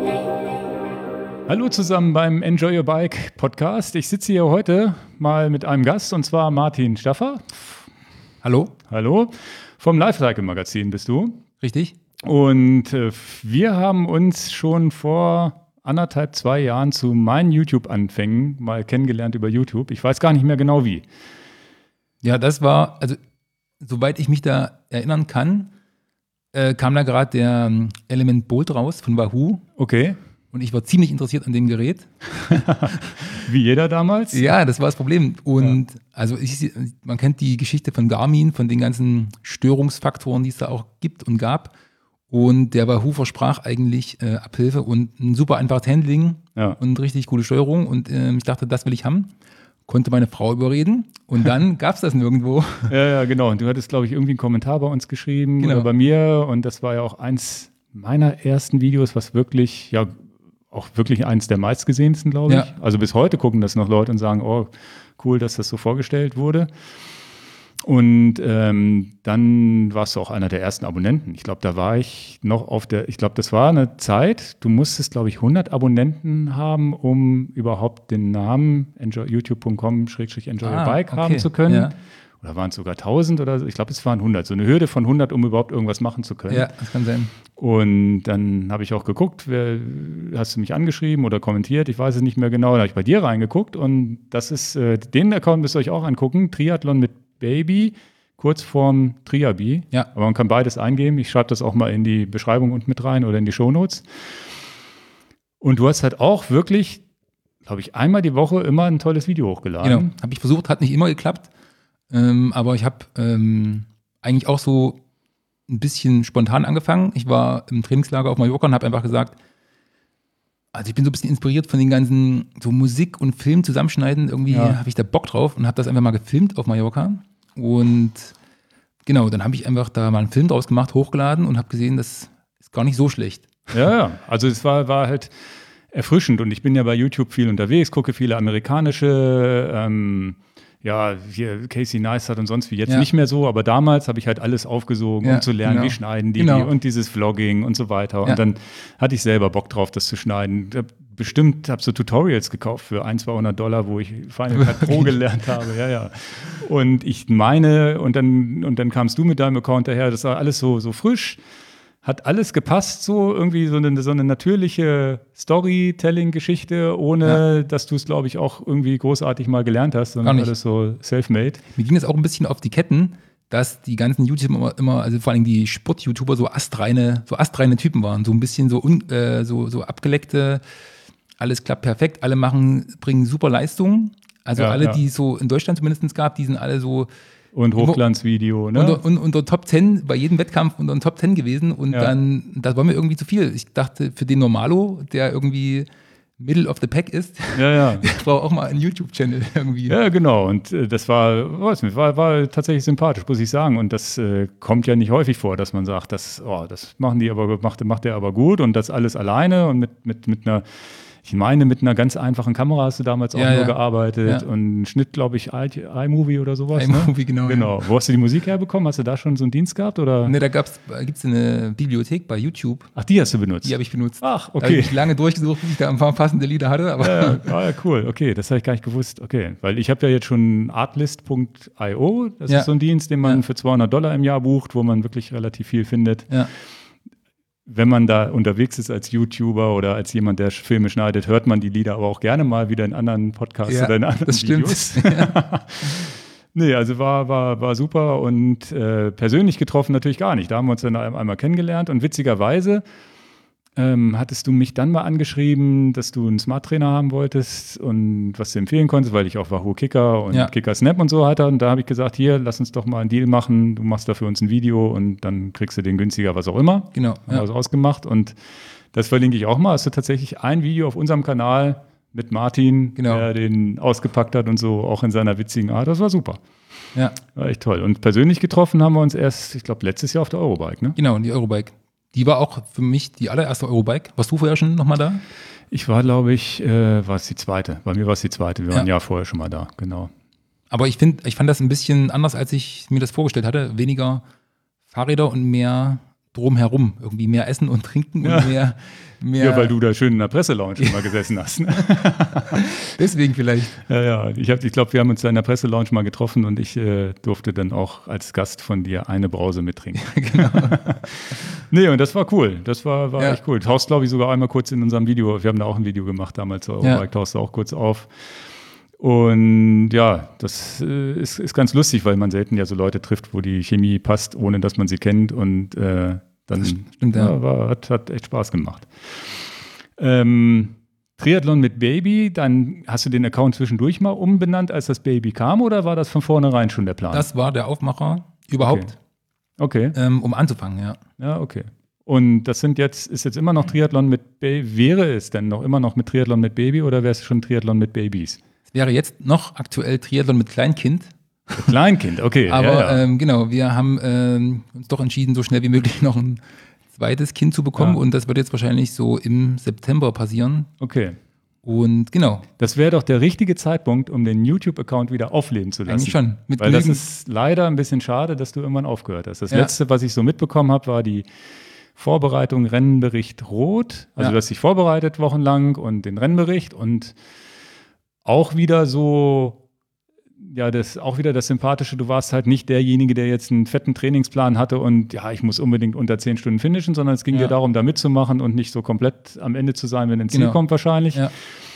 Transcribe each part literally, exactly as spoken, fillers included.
Hallo zusammen beim Enjoy Your Bike Podcast. Ich sitze hier heute mal mit einem Gast und zwar Martin Staffer. Hallo. Hallo. Vom Lifecycle Magazin bist du. Richtig. Und äh, wir haben uns schon vor anderthalb, zwei Jahren zu meinen YouTube-Anfängen mal kennengelernt über YouTube. Ich weiß gar nicht mehr genau wie. Ja, das war, also soweit ich mich da erinnern kann, äh, kam da gerade der ähm, Element Bolt raus von Wahoo. Okay. Und ich war ziemlich interessiert an dem Gerät. Wie jeder damals? Ja, das war das Problem. Und ja. also ich, man kennt die Geschichte von Garmin, von den ganzen Störungsfaktoren, die es da auch gibt und gab. Und der Wahoo versprach eigentlich äh, Abhilfe und ein super einfaches Handling ja. und richtig gute Steuerung. Und äh, ich dachte, das will ich haben. Konnte meine Frau überreden und dann gab es das nirgendwo. Ja, ja, genau. Und du hattest, glaube ich, irgendwie einen Kommentar bei uns geschrieben genau. oder bei mir. Und das war ja auch eins meiner ersten Videos, was wirklich, ja, auch wirklich eins der meistgesehensten, glaube ich. Ja. Also bis heute gucken das noch Leute und sagen, oh, cool, dass das so vorgestellt wurde. Und ähm, dann warst du auch einer der ersten Abonnenten. Ich glaube, da war ich noch auf der, ich glaube, das war eine Zeit, du musstest, glaube ich, hundert Abonnenten haben, um überhaupt den Namen youtube punkt com slash enjoy your bike ah, okay. haben zu können. Ja. Oder waren es sogar tausend oder so? Ich glaube, es waren hundert. So eine Hürde von hundert, um überhaupt irgendwas machen zu können. Ja, das kann sein. Und dann habe ich auch geguckt, wer, hast du mich angeschrieben oder kommentiert? Ich weiß es nicht mehr genau. Da habe ich bei dir reingeguckt und das ist, äh, den Account müsst ihr euch auch angucken. Triathlon mit Baby, kurz vorm Triabi. Ja. Aber man kann beides eingeben. Ich schreibe das auch mal in die Beschreibung und mit rein oder in die Shownotes. Und du hast halt auch wirklich, glaube ich, einmal die Woche immer ein tolles Video hochgeladen. Genau, habe ich versucht, hat nicht immer geklappt. Ähm, aber ich habe ähm, eigentlich auch so ein bisschen spontan angefangen. Ich war im Trainingslager auf Mallorca und habe einfach gesagt, also ich bin so ein bisschen inspiriert von den ganzen so Musik und Film zusammenschneiden. Irgendwie ja. habe ich da Bock drauf und habe das einfach mal gefilmt auf Mallorca. Und genau, dann habe ich einfach da mal einen Film draus gemacht, hochgeladen und habe gesehen, das ist gar nicht so schlecht. Ja, ja. Also es war, war halt erfrischend und ich bin ja bei YouTube viel unterwegs, gucke viele amerikanische ähm, ja, hier Casey Neistat und sonst wie, jetzt ja. nicht mehr so, aber damals habe ich halt alles aufgesogen, ja, um zu lernen, genau. wie schneiden die, genau. die und dieses Vlogging und so weiter. Ja. Und dann hatte ich selber Bock drauf, das zu schneiden. Bestimmt habe so Tutorials gekauft für ein, zweihundert Dollar, wo ich Final Cut Pro gelernt habe. Ja, ja. Und ich meine, und dann, und dann kamst du mit deinem Account daher, das war alles so, so frisch. Hat alles gepasst, so irgendwie so eine, so eine natürliche Storytelling-Geschichte, ohne ja. dass du es, glaube ich, auch irgendwie großartig mal gelernt hast, sondern alles so self-made. Mir ging es auch ein bisschen auf die Ketten, dass die ganzen YouTuber immer, immer also vor allem die Sport-YouTuber so astreine, so astreine Typen waren, so ein bisschen so, un, äh, so, so abgeleckte, alles klappt perfekt, alle machen, bringen super Leistungen. Also ja, alle, ja. die es so in Deutschland zumindest gab, die sind alle so und Hochglanzvideo, ne? Unter, unter, unter Top zehn, bei jedem Wettkampf unter den Top zehn gewesen. Und ja. dann, das war mir irgendwie zu viel. Ich dachte, für den Normalo, der irgendwie Middle of the Pack ist, ja, ja. der braucht auch mal einen YouTube-Channel irgendwie. Ja, genau. Und äh, das war, weiß nicht, war, war tatsächlich sympathisch, muss ich sagen. Und das äh, kommt ja nicht häufig vor, dass man sagt, das, oh, das machen die aber, macht, macht der aber gut und das alles alleine und mit, mit, mit einer. Ich meine, mit einer ganz einfachen Kamera hast du damals auch ja, nur ja. gearbeitet ja. und Schnitt, glaube ich, iMovie oder sowas. iMovie, ne? genau. Genau. Ja. Wo hast du die Musik herbekommen? Hast du da schon so einen Dienst gehabt? Oder? Ne, da gibt es eine Bibliothek bei YouTube. Ach, die hast du benutzt? Die habe ich benutzt. Ach, okay. Da habe ich lange durchgesucht, bis ich da ein paar passende Lieder hatte. Aber ja, ja, ja, cool. Okay, das habe ich gar nicht gewusst. Okay, weil ich habe ja jetzt schon artlist punkt io. Das ja. ist so ein Dienst, den man ja. für zweihundert Dollar im Jahr bucht, wo man wirklich relativ viel findet. Ja. Wenn man da unterwegs ist als YouTuber oder als jemand, der Filme schneidet, hört man die Lieder aber auch gerne mal wieder in anderen Podcasts ja, oder in anderen das Videos. Stimmt. Ja. Nee, also war, war, war super und äh, persönlich getroffen natürlich gar nicht. Da haben wir uns dann einmal kennengelernt und witzigerweise ähm, hattest du mich dann mal angeschrieben, dass du einen Smart Trainer haben wolltest und was du empfehlen konntest, weil ich auch Wahoo Kicker und ja. Kicker Snap und so hatte. Und da habe ich gesagt, hier, lass uns doch mal einen Deal machen. Du machst da für uns ein Video und dann kriegst du den günstiger, was auch immer. Genau. Haben wir das ausgemacht und das verlinke ich auch mal. Hast du tatsächlich ein Video auf unserem Kanal mit Martin, genau. der den ausgepackt hat und so, auch in seiner witzigen Art. Das war super. Ja. War echt toll. Und persönlich getroffen haben wir uns erst, ich glaube, letztes Jahr auf der Eurobike, ne? Genau, die Eurobike. Die war auch für mich die allererste Eurobike. Warst du vorher schon nochmal da? Ich war, glaube ich, äh, war es die zweite. Bei mir war es die zweite. Wir waren ja. ein Jahr vorher schon mal da, genau. Aber ich finde, ich fand das ein bisschen anders, als ich mir das vorgestellt hatte. Weniger Fahrräder und mehr drumherum. Irgendwie mehr essen und trinken Ja. und mehr, mehr. Ja, weil du da schön in der Presselounge immer gesessen hast. Ne? Deswegen vielleicht. Ja, ja. Ich, hab- ich glaube, wir haben uns da in der Presselounge mal getroffen und ich äh, durfte dann auch als Gast von dir eine Brause mittrinken. Genau. Nee, und das war cool. Das war, war Ja. echt cool. Tauchst, glaube ich, sogar einmal kurz in unserem Video. Wir haben da auch ein Video gemacht damals. So, Ja. tauchst du auch kurz auf. Und ja, das äh, ist, ist ganz lustig, weil man selten ja so Leute trifft, wo die Chemie passt, ohne dass man sie kennt. Und äh, dann Das stimmt, ja. ja, war, hat, hat echt Spaß gemacht. Ähm, Triathlon mit Baby, dann hast du den Account zwischendurch mal umbenannt, als das Baby kam, oder war das von vornherein schon der Plan? Das war der Aufmacher überhaupt, Okay, ähm, um anzufangen, ja. ja, okay. Und das sind jetzt, ist jetzt immer noch Triathlon mit Baby, wäre es denn noch immer noch mit Triathlon mit Baby oder wäre es schon Triathlon mit Babys? Es wäre jetzt noch aktuell Triathlon mit Kleinkind. Mit Kleinkind, okay. Aber ja, ja. Ähm, genau, wir haben ähm, uns doch entschieden, so schnell wie möglich noch ein zweites Kind zu bekommen. Ja. Und das wird jetzt wahrscheinlich so im September passieren. Okay. Und genau, Das wäre doch der richtige Zeitpunkt, um den YouTube-Account wieder aufleben zu lassen. eigentlich schon. Mit Weil das genügend- ist leider ein bisschen schade, dass du irgendwann aufgehört hast. Das Ja. letzte, was ich so mitbekommen habe, war die Vorbereitung Rennenbericht Rot. Also Ja. du hast dich vorbereitet wochenlang und den Rennbericht und auch wieder so, ja, das auch wieder das Sympathische, du warst halt nicht derjenige, der jetzt einen fetten Trainingsplan hatte und ja, ich muss unbedingt unter zehn Stunden finishen, sondern es ging Ja. dir darum, da mitzumachen und nicht so komplett am Ende zu sein, wenn ein Ziel Genau. kommt wahrscheinlich. Ja.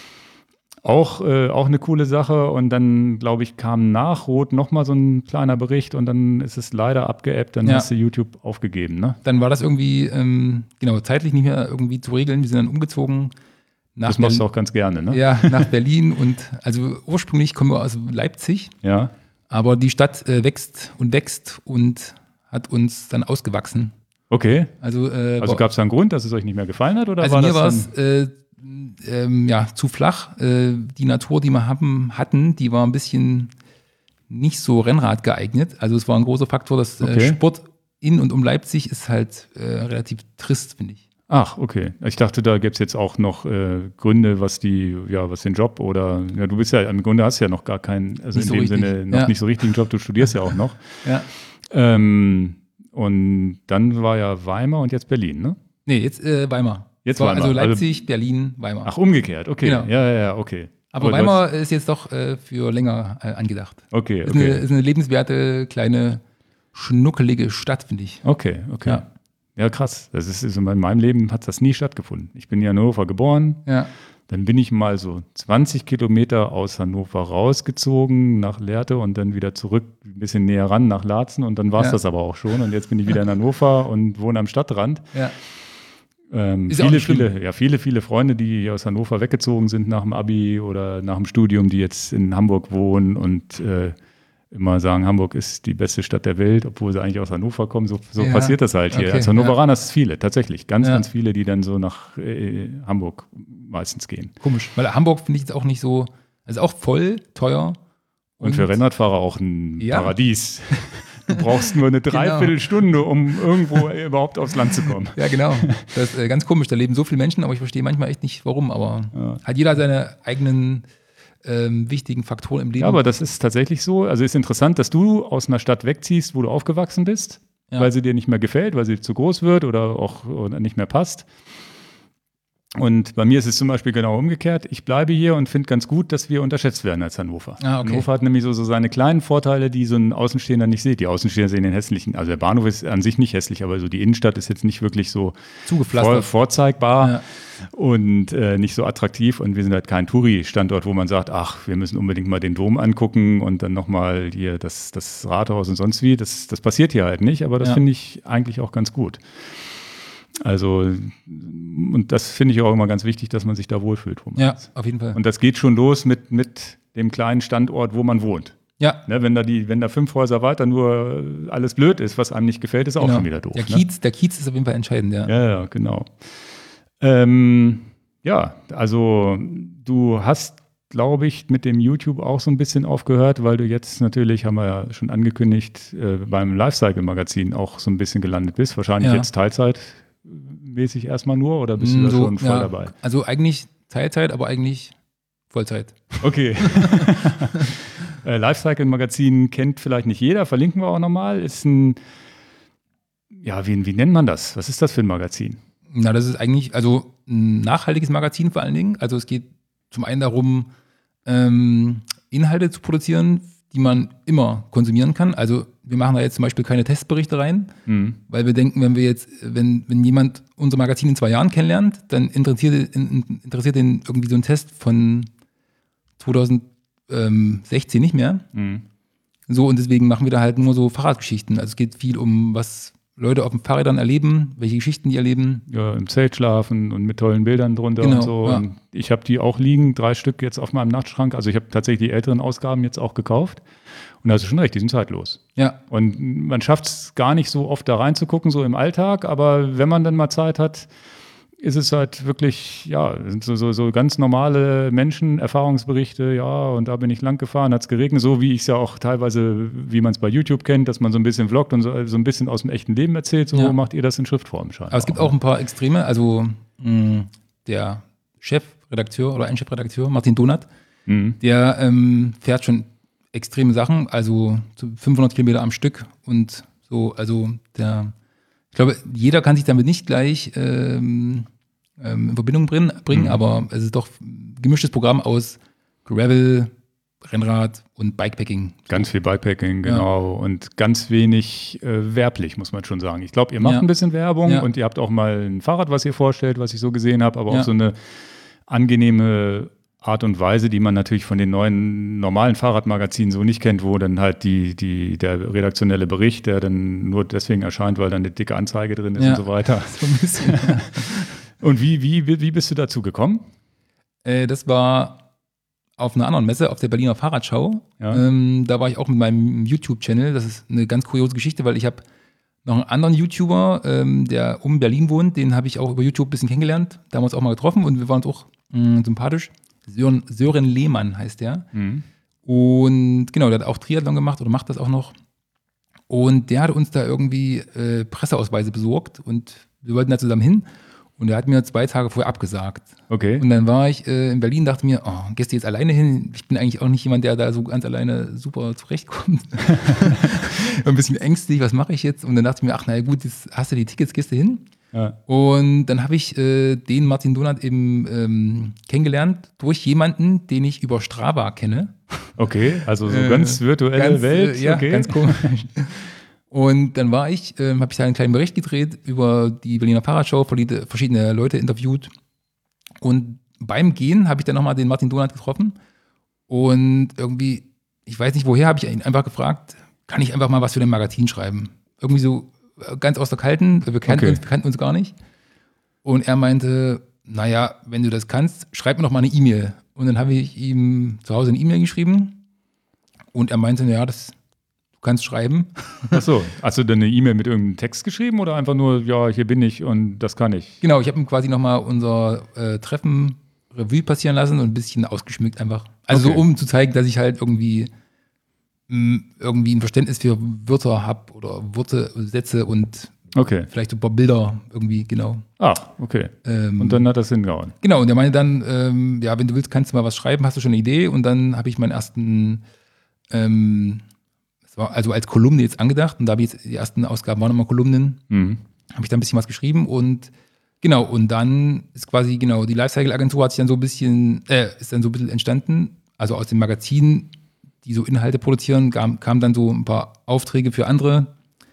Auch, äh, auch eine coole Sache. Und dann, glaube ich, kam nach Rot nochmal so ein kleiner Bericht und dann ist es leider abgeebbt. Dann Ja. hast du YouTube aufgegeben, ne? Dann war das irgendwie, ähm, genau, zeitlich nicht mehr irgendwie zu regeln. Wir sind dann umgezogen nach, Das machst du Berlin- auch ganz gerne, ne? ja, nach Berlin. Und also ursprünglich kommen wir aus Leipzig, Ja. aber die Stadt äh, wächst und wächst und hat uns dann ausgewachsen. Okay. Also, äh, Also bei- gab es da einen Grund, dass es euch nicht mehr gefallen hat? Oder also war mir das war dann- es äh, ähm, ja, zu flach. Äh, die Natur, die wir haben, hatten, die war ein bisschen nicht so Rennrad geeignet. Also es war ein großer Faktor, dass Okay. äh, Sport in und um Leipzig ist halt äh, relativ trist, finde ich. Ach, okay. Ich dachte, da gäbe es jetzt auch noch äh, Gründe, was die, ja, was den Job oder ja, du bist ja im Grunde hast ja noch gar keinen, also Nicht in so dem richtig. Sinne noch Ja. nicht so richtigen Job, du studierst ja auch noch. Ja. Ähm, und dann war ja Weimar und jetzt Berlin, ne? Nee, jetzt äh, Weimar. Jetzt war Weimar. Also Leipzig, Berlin, Weimar. Ach, umgekehrt, okay. Genau. Ja, ja, ja, okay. Aber Und Weimar ist jetzt doch äh, für länger äh, angedacht. was- Okay, Ist, eine, okay. ist eine lebenswerte, kleine, schnuckelige Stadt, finde ich. Okay, okay. Ja. Ja, krass. Das ist, also in meinem Leben hat das nie stattgefunden. Ich bin ja in Hannover geboren. Ja. Dann bin ich mal so zwanzig Kilometer aus Hannover rausgezogen nach Lehrte und dann wieder zurück, ein bisschen näher ran nach Laatzen und dann war es Ja. das aber auch schon. Und jetzt bin ich wieder in Hannover und wohne am Stadtrand. Ja. Ähm, Ist ja auch viele, nicht schlimm. viele, ja, viele, viele Freunde, die hier aus Hannover weggezogen sind nach dem Abi oder nach dem Studium, die jetzt in Hamburg wohnen und äh, immer sagen, Hamburg ist die beste Stadt der Welt, obwohl sie eigentlich aus Hannover kommen. So, so Ja. passiert das halt hier. Okay, Als Hannoveraner ist es viele, tatsächlich. Ganz, Ja. ganz viele, die dann so nach äh, Hamburg meistens gehen. Komisch. Weil Hamburg finde ich jetzt auch nicht so, also auch voll teuer. Und, für Rennradfahrer auch ein Ja. Paradies. Du brauchst nur eine Dreiviertelstunde, um irgendwo überhaupt aufs Land zu kommen. Ja, genau. Das ist äh, ganz komisch. Da leben so viele Menschen, aber ich verstehe manchmal echt nicht, warum. Aber Ja. hat jeder seine eigenen ähm, wichtigen Faktoren im Leben. Ja, aber das ist tatsächlich so. Also ist interessant, dass du aus einer Stadt wegziehst, wo du aufgewachsen bist, Ja. weil sie dir nicht mehr gefällt, weil sie zu groß wird oder auch oder nicht mehr passt. Und bei mir ist es zum Beispiel genau umgekehrt. Ich bleibe hier und finde ganz gut, dass wir unterschätzt werden als Hannover. Ah, okay. Hannover hat nämlich so, so seine kleinen Vorteile, die so ein Außenstehender nicht sieht. Die Außenstehender sehen den hässlichen, also der Bahnhof ist an sich nicht hässlich, aber so die Innenstadt ist jetzt nicht wirklich so Zugepflastert. vor, vorzeigbar Ja. und äh, nicht so attraktiv. Und wir sind halt kein Touri-Standort, wo man sagt, ach, wir müssen unbedingt mal den Dom angucken und dann nochmal hier das, das Rathaus und sonst wie. Das, das passiert hier halt nicht, aber das Ja. finde ich eigentlich auch ganz gut. Also, und das finde ich auch immer ganz wichtig, dass man sich da wohlfühlt, wo man Ja, ist. auf jeden Fall. Und das geht schon los mit, mit dem kleinen Standort, wo man wohnt. ja, Ne, wenn, da die, wenn da fünf Häuser weiter nur alles blöd ist, was einem nicht gefällt, ist auch genau. schon wieder doof. Der ne? Kiez, der Kiez ist auf jeden Fall entscheidend, ja. Ja, ja, genau. Ähm, ja, also du hast, glaube ich, mit dem YouTube auch so ein bisschen aufgehört, weil du jetzt natürlich, haben wir ja schon angekündigt, äh, beim Lifecycle-Magazin auch so ein bisschen gelandet bist. Wahrscheinlich Ja. jetzt teilzeitmäßig erstmal nur oder bist du Mm, da so, schon voll ja. dabei? Also eigentlich Teilzeit, aber eigentlich Vollzeit. Okay. äh, Lifecycle-Magazin kennt vielleicht nicht jeder, verlinken wir auch nochmal. Ist ein ja, wie, wie nennt man das? Was ist das für ein Magazin? Na, das ist eigentlich, also ein nachhaltiges Magazin vor allen Dingen. Also es geht zum einen darum, ähm, Inhalte zu produzieren, die man immer konsumieren kann. Also wir machen da jetzt zum Beispiel keine Testberichte rein, mhm. weil wir denken, wenn wir jetzt, wenn, wenn jemand unser Magazin in zwei Jahren kennenlernt, dann interessiert, in, interessiert ihn irgendwie so ein Test von zweitausendsechzehn nicht mehr. Mhm. So, und deswegen machen wir da halt nur so Fahrradgeschichten. Also es geht viel um, was Leute auf den Fahrrädern erleben, welche Geschichten die erleben. Ja, im Zelt schlafen und mit tollen Bildern drunter genau, und so. Ja. Und ich habe die auch liegen, drei Stück jetzt auf meinem Nachtschrank. Also ich habe tatsächlich die älteren Ausgaben jetzt auch gekauft. Und da hast du schon recht, die sind zeitlos. Ja. Und man schafft es gar nicht so oft da reinzugucken, so im Alltag. Aber wenn man dann mal Zeit hat, ist es halt wirklich, ja, sind so, so, so ganz normale Menschen, Erfahrungsberichte, ja, und da bin ich lang gefahren, hat es geregnet, so wie ich es ja auch teilweise, wie man es bei YouTube kennt, dass man so ein bisschen vloggt und so, so ein bisschen aus dem echten Leben erzählt, so ja. macht ihr das in Schriftform scheinbar. Aber es gibt auch ein paar Extreme, also mh, der Chefredakteur oder ein Chefredakteur, Martin Donath, mhm. der ähm, fährt schon extreme Sachen, also so fünfhundert Kilometer am Stück und so, also der Ich glaube, jeder kann sich damit nicht gleich ähm, ähm, in Verbindung bringen, bringen mhm. aber es ist doch ein gemischtes Programm aus Gravel, Rennrad und Bikepacking. Ganz viel Bikepacking, genau. Ja. Und ganz wenig äh, werblich, muss man schon sagen. Ich glaube, ihr macht ja. ein bisschen Werbung ja. und ihr habt auch mal ein Fahrrad, was ihr vorstellt, was ich so gesehen habe, aber ja. auch so eine angenehme Art und Weise, die man natürlich von den neuen normalen Fahrradmagazinen so nicht kennt, wo dann halt die, die, der redaktionelle Bericht, der dann nur deswegen erscheint, weil dann eine dicke Anzeige drin ist ja, und so weiter. So ein bisschen, ja. Und wie, wie, wie bist du dazu gekommen? Äh, das war auf einer anderen Messe, auf der Berliner Fahrradschau. Ja. Ähm, da war ich auch mit meinem YouTube-Channel. Das ist eine ganz kuriose Geschichte, weil ich habe noch einen anderen YouTuber, ähm, der um Berlin wohnt, den habe ich auch über YouTube ein bisschen kennengelernt. Da haben wir uns auch mal getroffen und wir waren uns auch mh, sympathisch. Sören, Sören Lehmann heißt der. Mhm. Und genau, der hat auch Triathlon gemacht oder macht das auch noch. Und der hat uns da irgendwie äh, Presseausweise besorgt und wir wollten da zusammen hin. Und er hat mir zwei Tage vorher abgesagt. Okay. Und dann war ich äh, in Berlin, dachte mir, oh, gehst du jetzt alleine hin? Ich bin eigentlich auch nicht jemand, der da so ganz alleine super zurechtkommt. Ein bisschen ängstlich, was mache ich jetzt? Und dann dachte ich mir, ach na gut, jetzt hast du die Tickets, gehst du hin? Ja. Und dann habe ich äh, den Martin Donath eben ähm, kennengelernt durch jemanden, den ich über Strava kenne. Okay, also so ganz virtuelle ganz, Welt. Äh, ja, okay. ganz komisch. Und dann war ich, äh, habe ich da einen kleinen Bericht gedreht über die Berliner Fahrradschau, verschiedene Leute interviewt. Und beim Gehen habe ich dann nochmal den Martin Donath getroffen. Und irgendwie, ich weiß nicht woher, habe ich ihn einfach gefragt, kann ich einfach mal was für den Magazin schreiben? Irgendwie so ganz aus der Kalten, wir kannten, okay. uns, wir kannten uns gar nicht. Und er meinte, naja, wenn du das kannst, schreib mir doch mal eine E-Mail. Und dann habe ich ihm zu Hause eine E-Mail geschrieben und er meinte, naja, das, du kannst schreiben. Ach so, hast du denn eine E-Mail mit irgendeinem Text geschrieben oder einfach nur, ja, hier bin ich und das kann ich? Genau, ich habe ihm quasi nochmal unser äh, Treffen Revue passieren lassen und ein bisschen ausgeschmückt einfach. Also okay. so, um zu zeigen, dass ich halt irgendwie irgendwie ein Verständnis für Wörter habe oder Worte, Sätze und okay. vielleicht ein paar Bilder irgendwie, genau. Ah, okay. Ähm, und dann hat das hingehauen. Genau, und er meinte dann, ähm, ja, wenn du willst, kannst du mal was schreiben, hast du schon eine Idee? Und dann habe ich meinen ersten, ähm, das war also als Kolumne jetzt angedacht und da habe ich jetzt, die ersten Ausgaben waren nochmal Kolumnen, mhm. habe ich da ein bisschen was geschrieben und genau, und dann ist quasi, genau, die Lifecycle-Agentur hat sich dann so ein bisschen, äh, ist dann so ein bisschen entstanden, also aus dem Magazin, die so Inhalte produzieren, kamen kam dann so ein paar Aufträge für andere,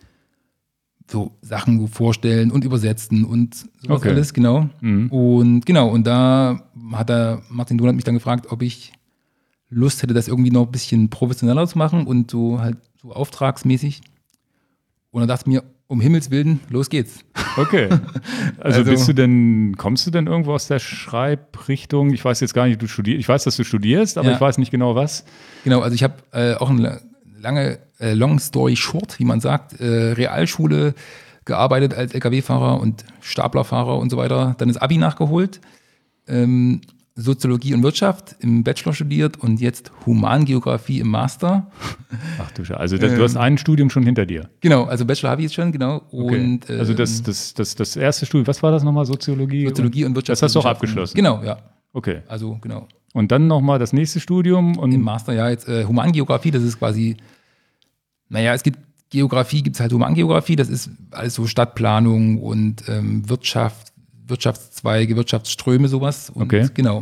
so Sachen vorstellen und übersetzen und sowas okay. alles, genau. Mhm. Und genau, und da hat der Martin Donath mich dann gefragt, ob ich Lust hätte, das irgendwie noch ein bisschen professioneller zu machen und so halt so auftragsmäßig. Und dann dachte ich mir, um Himmels Willen, los geht's. Okay. Also, also bist du denn, kommst du denn irgendwo aus der Schreibrichtung? Ich weiß jetzt gar nicht, du studierst, ich weiß, dass du studierst, aber ja. ich weiß nicht genau was. Genau, also ich habe äh, auch eine lange, äh, long story short, wie man sagt, äh, Realschule gearbeitet als L K W-Fahrer und Staplerfahrer und so weiter. Dann das Abi nachgeholt, ähm, Soziologie und Wirtschaft im Bachelor studiert und jetzt Humangeografie im Master. Ach du Scheiße, also das, ähm, du hast ein Studium schon hinter dir. Genau, also Bachelor habe ich jetzt schon, genau. Und, okay. Also das, das, das, das erste Studium, was war das nochmal? Soziologie? Soziologie und, und Wirtschaft. Das hast du auch abgeschlossen? Genau, ja. Okay. Also genau. Und dann nochmal das nächste Studium? Und im Master, ja, jetzt äh, Humangeografie, das ist quasi, naja, es gibt Geografie gibt es halt Humangeografie, das ist alles so Stadtplanung und ähm, Wirtschaft, Wirtschaftszweige, Wirtschaftsströme, sowas. Und Okay. Genau.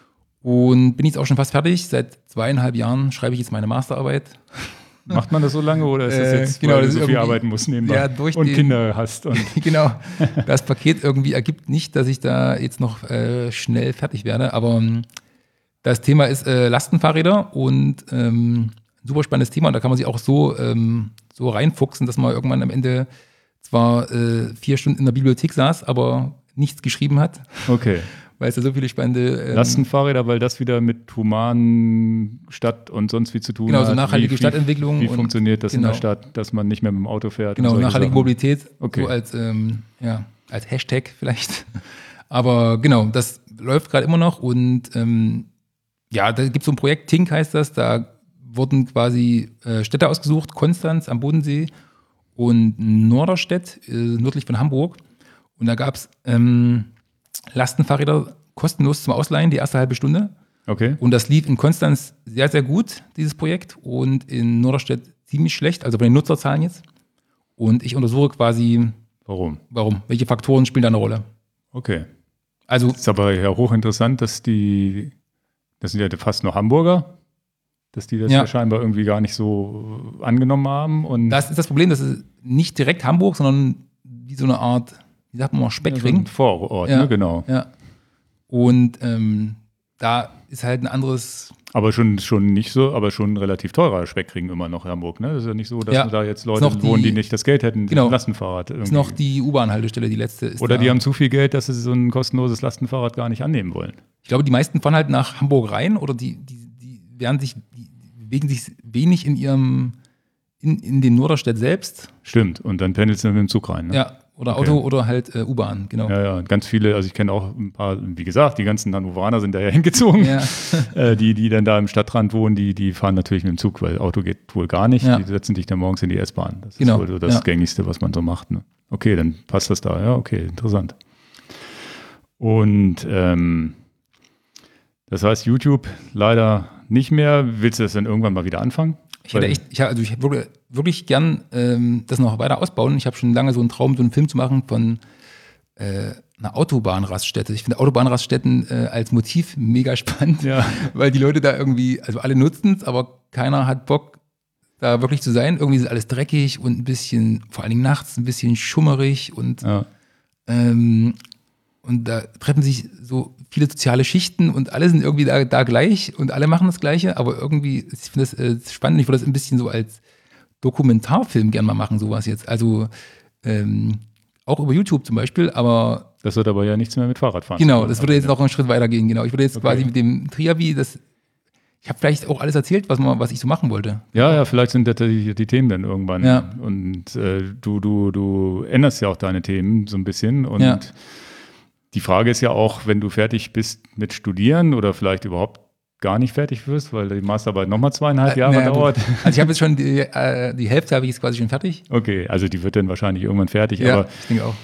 Und bin jetzt auch schon fast fertig. Seit zweieinhalb Jahren schreibe ich jetzt meine Masterarbeit. Macht man das so lange oder ist das Äh, jetzt, genau, weil das du ist so viel irgendwie- arbeiten musst nebenbei Ja, durch und den- Kinder hast? Und Genau. Das Paket irgendwie ergibt nicht, dass ich da jetzt noch äh, schnell fertig werde. Aber ähm, das Thema ist äh, Lastenfahrräder und ähm, ein super spannendes Thema. Und da kann man sich auch so, ähm, so reinfuchsen, dass man irgendwann am Ende zwar äh, vier Stunden in der Bibliothek saß, aber nichts geschrieben hat, okay. weil es da so viele spannende ähm, Lastenfahrräder, weil das wieder mit humanen Stadt und sonst wie zu tun Genau, hat. so nachhaltige wie, Stadtentwicklung Wie, wie und- funktioniert das in der genau. Stadt, dass man nicht mehr mit dem Auto fährt? Genau, und solche nachhaltige Sachen? Mobilität, Okay. so als, ähm, ja, als Hashtag vielleicht. Aber genau, das läuft gerade immer noch und ähm, ja, da gibt es so ein Projekt, Tink heißt das, da wurden quasi äh, Städte ausgesucht, Konstanz am Bodensee und Norderstedt, äh, nördlich von Hamburg. Und da gab es ähm, Lastenfahrräder kostenlos zum Ausleihen, die erste halbe Stunde. Okay. Und das lief in Konstanz sehr, sehr gut, dieses Projekt, und in Norderstedt ziemlich schlecht, also bei den Nutzerzahlen jetzt. Und ich untersuche quasi, Warum? warum, welche Faktoren spielen da eine Rolle. Okay. Also, Ist aber ja hochinteressant, dass die, das sind ja fast nur Hamburger, dass die das ja, Ja. scheinbar irgendwie gar nicht so angenommen haben. Und das ist das Problem, das ist nicht direkt Hamburg, sondern wie so eine Art, wie sagt man mal, ja, so Speckring. ein Vorort, Ja. ne? Genau. Ja. Und ähm, da ist halt ein anderes, Aber schon, schon nicht so, aber schon ein relativ teurer Speckring immer noch Hamburg, ne? Das ist ja nicht so, dass Ja. da jetzt Ist Leute noch die- wohnen, die nicht das Geld hätten, Genau. ein Lastenfahrrad irgendwie. ist noch die U-Bahn-Haltestelle, die letzte ist. Oder da. die haben zu viel Geld, dass sie so ein kostenloses Lastenfahrrad gar nicht annehmen wollen. Ich glaube, die meisten fahren halt nach Hamburg rein oder die, die, die werden sich, die bewegen sich wenig in ihrem, in, in den Norderstedt selbst. Stimmt. Und dann pendelst du mit dem Zug rein. Ne? Ja, oder Okay. Auto oder halt äh, U-Bahn, genau. Ja, ja, ganz viele, also ich kenne auch ein paar, wie gesagt, die ganzen Hannoveraner sind da ja hingezogen, Ja. äh, die, die dann da im Stadtrand wohnen, die, die fahren natürlich mit dem Zug, weil Auto geht wohl gar nicht. Ja. Die setzen dich dann morgens in die S-Bahn. Das Genau, ist wohl so das ja. Gängigste, was man so macht. Ne? Okay, dann passt das da. Ja, okay, interessant. Und ähm, das heißt, YouTube leider nicht mehr. Willst du das dann irgendwann mal wieder anfangen? Ich hätte Weil- echt, ich, hab- also ich würde wirklich gern ähm, das noch weiter ausbauen. Ich habe schon lange so einen Traum, so einen Film zu machen von äh, einer Autobahnraststätte. Ich finde Autobahnraststätten äh, als Motiv mega spannend, Ja. weil die Leute da irgendwie, also alle nutzen es, aber keiner hat Bock, da wirklich zu sein. Irgendwie ist alles dreckig und ein bisschen, vor allen Dingen nachts, ein bisschen schummerig und Ja. ähm, und da treffen sich so viele soziale Schichten und alle sind irgendwie da, da gleich und alle machen das Gleiche, aber irgendwie, ich finde das äh, spannend, ich würde das ein bisschen so als Dokumentarfilm gerne mal machen, sowas jetzt. Also ähm, auch über YouTube zum Beispiel, aber Das wird aber ja nichts mehr mit Fahrradfahren. genau, zu tun das würde haben. jetzt noch einen Schritt weiter gehen, genau. Ich würde jetzt Okay. quasi mit dem Triavi, das, ich habe vielleicht auch alles erzählt, was, man, was ich so machen wollte. Ja, ja, vielleicht sind das die, die Themen dann irgendwann. Ja. Und äh, du, du, du änderst ja auch deine Themen so ein bisschen. Und Ja. die Frage ist ja auch, wenn du fertig bist mit Studieren oder vielleicht überhaupt gar nicht fertig wirst, weil die Masterarbeit nochmal zweieinhalb Äh, Jahre naja, gut. dauert. Also ich habe jetzt schon die, äh, die Hälfte habe ich jetzt quasi schon fertig. Okay, also die wird dann wahrscheinlich irgendwann fertig. Ja, Aber ich denke auch.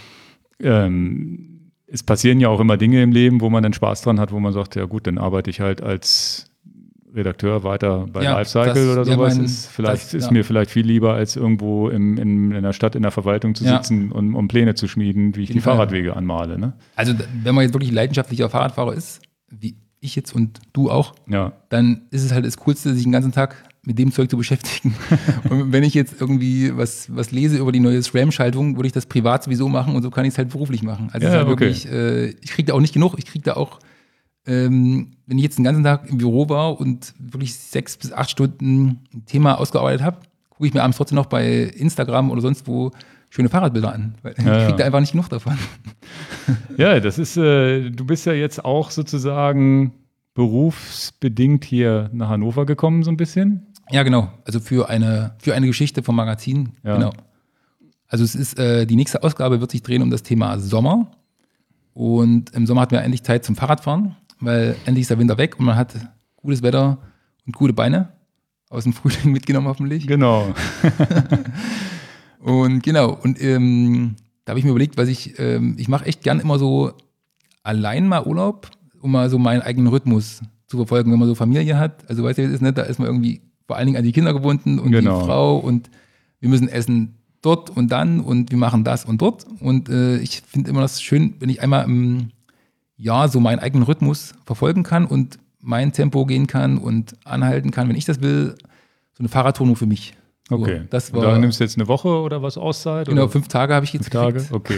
ähm, es passieren ja auch immer Dinge im Leben, wo man dann Spaß dran hat, wo man sagt, ja gut, dann arbeite ich halt als Redakteur weiter bei Ja, Lifecycle das oder wär sowas. mein- ist vielleicht das- ist ja. mir vielleicht viel lieber, als irgendwo im, in, in der Stadt in der Verwaltung zu Ja. sitzen und um Pläne zu schmieden, wie ich die jeden Fall. Fahrradwege anmale. Ne? Also d- wenn man jetzt wirklich leidenschaftlicher Fahrradfahrer ist, wie ich jetzt und du auch, Ja, dann ist es halt das Coolste, sich den ganzen Tag mit dem Zeug zu beschäftigen. Und wenn ich jetzt irgendwie was, was lese über die neue SRAM-Schaltung, würde ich das privat sowieso machen und so kann ich es halt beruflich machen. Also es Ja, ist halt okay. wirklich, äh, ich kriege da auch nicht genug. Ich kriege da auch, ähm, wenn ich jetzt den ganzen Tag im Büro war und wirklich sechs bis acht Stunden ein Thema ausgearbeitet habe, gucke ich mir abends trotzdem noch bei Instagram oder sonst wo schöne Fahrradbilder an. Weil ich Ja, kriege ja. da einfach nicht genug davon. ja, das ist, äh, du bist ja jetzt auch sozusagen berufsbedingt hier nach Hannover gekommen, so ein bisschen. Ja, genau. Also für eine, für eine Geschichte vom Magazin. Ja. Genau. Also es ist, äh, die nächste Ausgabe wird sich drehen um das Thema Sommer. Und im Sommer hatten wir endlich Zeit zum Fahrradfahren, weil endlich ist der Winter weg und man hat gutes Wetter und gute Beine aus dem Frühling mitgenommen hoffentlich. Genau. Und genau, und ähm, da habe ich mir überlegt, was ich, ähm, ich mache echt gern immer so allein mal Urlaub, um mal so meinen eigenen Rhythmus zu verfolgen, wenn man so Familie hat. Also weißt du, wie es ist, ne? Da ist man irgendwie vor allen Dingen an die Kinder gebunden und Genau. die Frau und wir müssen essen dort und dann und wir machen das und dort. Und äh, ich finde immer das schön, wenn ich einmal im Jahr so meinen eigenen Rhythmus verfolgen kann und mein Tempo gehen kann und anhalten kann, wenn ich das will. So eine Fahrradtour nur für mich. So, Okay. das Und war, da nimmst du jetzt eine Woche oder was Auszeit? genau, oder? fünf Tage habe ich jetzt Fünf Tage? gekriegt. Okay.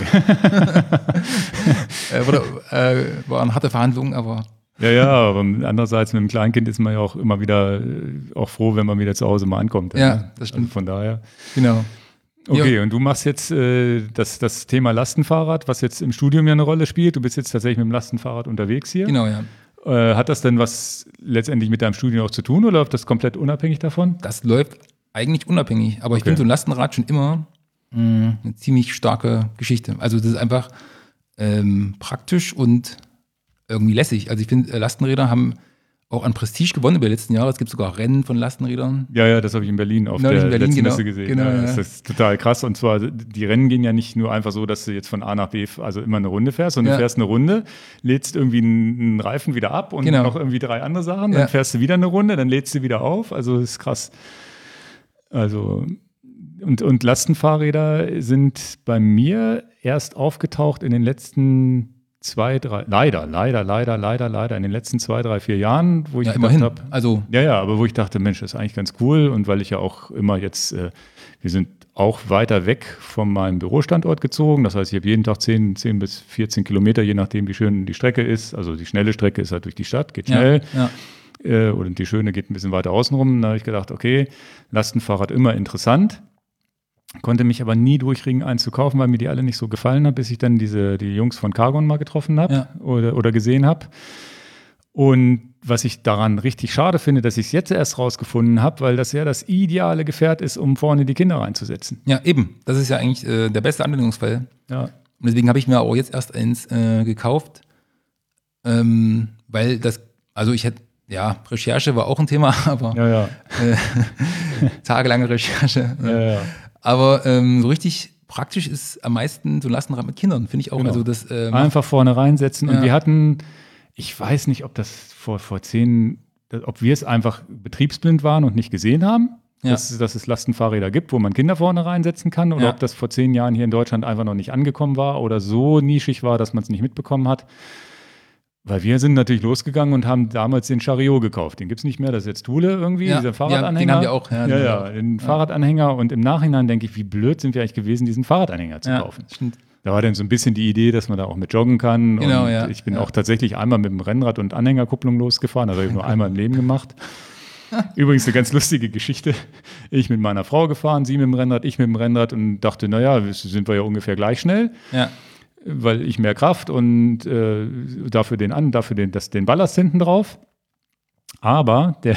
Äh, wurde, äh, waren harte Verhandlungen, aber Ja, ja, aber andererseits mit dem Kleinkind ist man ja auch immer wieder äh, auch froh, wenn man wieder zu Hause mal ankommt. Ja, ne? das stimmt. Also von daher. genau. Okay, Ja. und du machst jetzt äh, das, das Thema Lastenfahrrad, was jetzt im Studium ja eine Rolle spielt. Du bist jetzt tatsächlich mit dem Lastenfahrrad unterwegs hier. Genau, ja. Äh, hat das denn was letztendlich mit deinem Studium auch zu tun oder läuft das komplett unabhängig davon? Das läuft eigentlich unabhängig, aber ich Okay. finde so ein Lastenrad schon immer mh, eine ziemlich starke Geschichte. Also das ist einfach ähm, praktisch und irgendwie lässig. Also ich finde, äh, Lastenräder haben auch an Prestige gewonnen über die letzten Jahre. Es gibt sogar Rennen von Lastenrädern. Ja, ja, das habe ich in Berlin auf Neulich der in Berlin, letzten genau. Messe gesehen. Genau, ja, ja. Das ist total krass. Und zwar, die Rennen gehen ja nicht nur einfach so, dass du jetzt von A nach B, also immer eine Runde fährst, sondern Ja. du fährst eine Runde, lädst irgendwie einen einen Reifen wieder ab und Genau. noch irgendwie drei andere Sachen. Ja. Dann fährst du wieder eine Runde, dann lädst du wieder auf. Also das ist krass. Also und, und Lastenfahrräder sind bei mir erst aufgetaucht in den letzten zwei, drei, leider, leider, leider, leider, leider, in den letzten zwei, drei, vier Jahren, wo ich Ja, gedacht immerhin. habe, Also ja, ja, aber wo ich dachte, Mensch, das ist eigentlich ganz cool und weil ich ja auch immer jetzt, äh, wir sind auch weiter weg von meinem Bürostandort gezogen. Das heißt, ich habe jeden Tag zehn, zehn bis vierzehn Kilometer, je nachdem, wie schön die Strecke ist. Also die schnelle Strecke ist halt durch die Stadt, geht schnell. ja, ja. Äh, und die schöne geht ein bisschen weiter außenrum. Da habe ich gedacht, okay, Lastenfahrrad immer interessant. Konnte mich aber nie durchringen, eins zu kaufen, weil mir die alle nicht so gefallen hat, bis ich dann diese, die Jungs von Cargon mal getroffen habe Ja. oder, oder gesehen habe. Und was ich daran richtig schade finde, dass ich es jetzt erst rausgefunden habe, weil das ja das ideale Gefährt ist, um vorne die Kinder reinzusetzen. ja, eben. Das ist ja eigentlich äh, der beste Anwendungsfall. Ja. Und deswegen habe ich mir auch jetzt erst eins äh, gekauft, ähm, weil das, also ich hätte, ja, Recherche war auch ein Thema, aber Ja, ja. äh, tagelange Recherche. ja, ja. Aber ähm, so richtig praktisch ist am meisten so ein Lastenrad mit Kindern, finde ich auch. Genau. Also das, äh, macht- Einfach vorne reinsetzen. Und Ja. wir hatten, ich weiß nicht, ob das vor, vor zehn, ob wir es einfach betriebsblind waren und nicht gesehen haben, Ja. dass, dass es Lastenfahrräder gibt, wo man Kinder vorne reinsetzen kann, oder Ja. ob das vor zehn Jahren hier in Deutschland einfach noch nicht angekommen war oder so nischig war, dass man es nicht mitbekommen hat. Weil wir sind natürlich losgegangen und haben damals den Chariot gekauft. Den gibt es nicht mehr, das ist jetzt Thule irgendwie, Ja, dieser ja, Fahrradanhänger. den haben wir auch, ja, Ja, den haben ja, wir auch. den Ja. Fahrradanhänger. Und im Nachhinein denke ich, wie blöd sind wir eigentlich gewesen, diesen Fahrradanhänger zu ja, kaufen. stimmt. Da war dann so ein bisschen die Idee, dass man da auch mit joggen kann. Genau, und ja, ich bin ja. auch tatsächlich einmal mit dem Rennrad und Anhängerkupplung losgefahren. Also habe ich nur einmal im Leben gemacht. Übrigens eine ganz lustige Geschichte. Ich mit meiner Frau gefahren, sie mit dem Rennrad, ich mit dem Rennrad und dachte, naja, sind wir ja ungefähr gleich schnell, Ja, weil ich mehr Kraft und äh, dafür den an, dafür den, das, den Ballast hinten drauf. Aber der